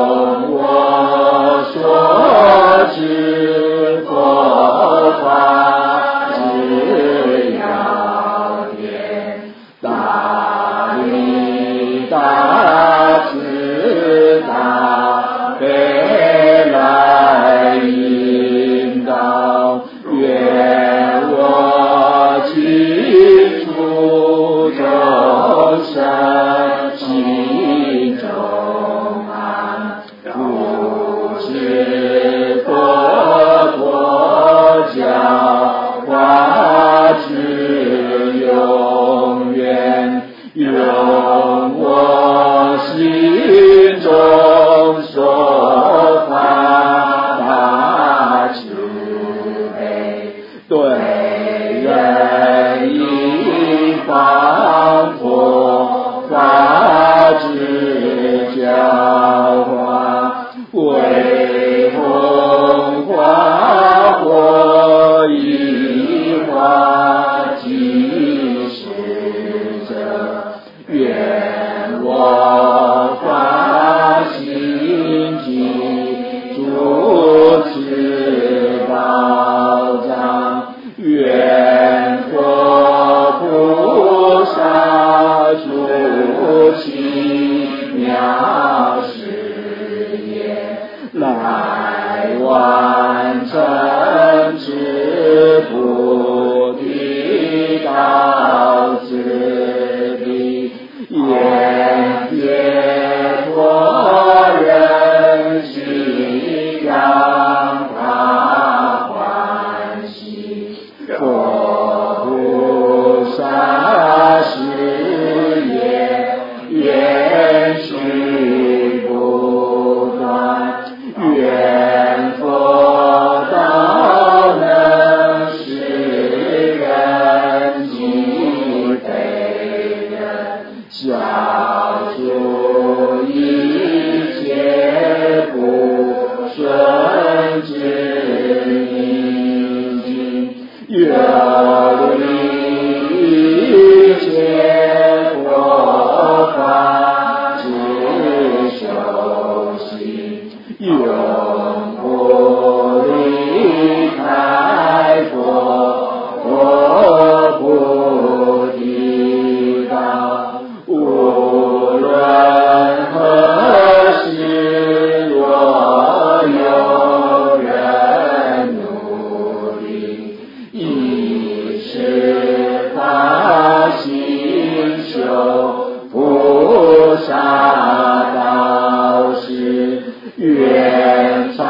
我所知佛法之要点，大利大慈大悲来引导，愿我尽除众生心中安，不知佛陀教化之永远，用我心中所发大慈悲，对人一方佛法之教化，为风化火以化即是者，愿我发心记诸此宝藏，愿佛菩萨诸奇妙事业，来完成之菩提道次第，愿解脱人心让他欢喜，佛菩萨事业延续不断，愿佛道能使人即非人，消除一切不顺之因境，有利一切佛法之修行，永不离开佛佛菩提道，无论何时若有人努力，一时发心修菩萨道时，愿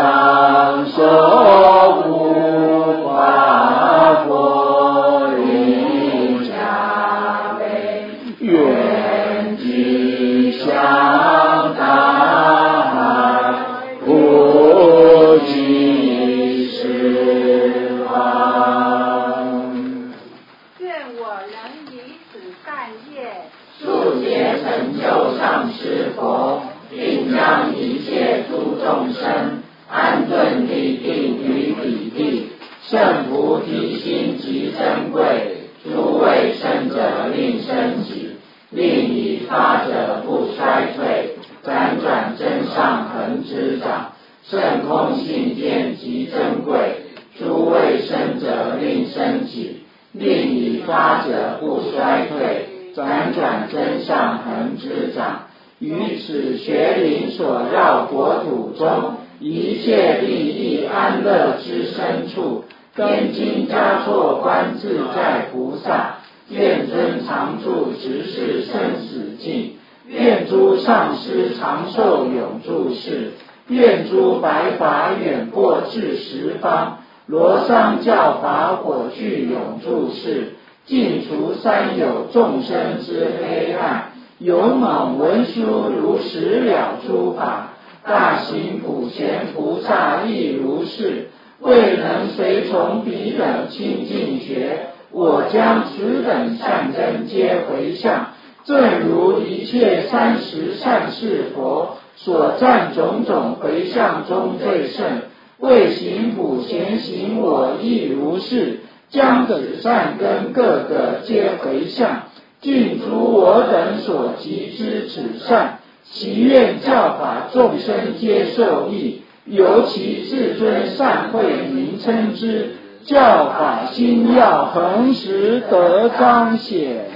众生，安顿立定于彼地。圣菩提心极珍贵，诸位圣者令生起，令已发者不衰退，辗转真上恒之长。圣空性见极珍贵，诸位圣者令生起，令已发者不衰退，辗转真上恒之长。于此学林所绕国土中，一切利益安乐之深处，根经嘉措观自在菩萨，愿尊常住直视生死境，愿诸上师长寿永住世，愿诸白法远播至十方，罗桑教法火炬永住世，尽除三有众生之黑暗。勇猛文殊如实了诸法，大行普贤菩萨亦如是。未能随从彼等清净学，我将此等善根皆回向，正如一切三十善事佛所赞种种回向中最胜。为行普贤行，我亦如是，将此善根个个皆回向，尽诸我等所及之此善，祈愿教法众生皆受益，由其至尊善慧名称之，教法心要恒时得彰显。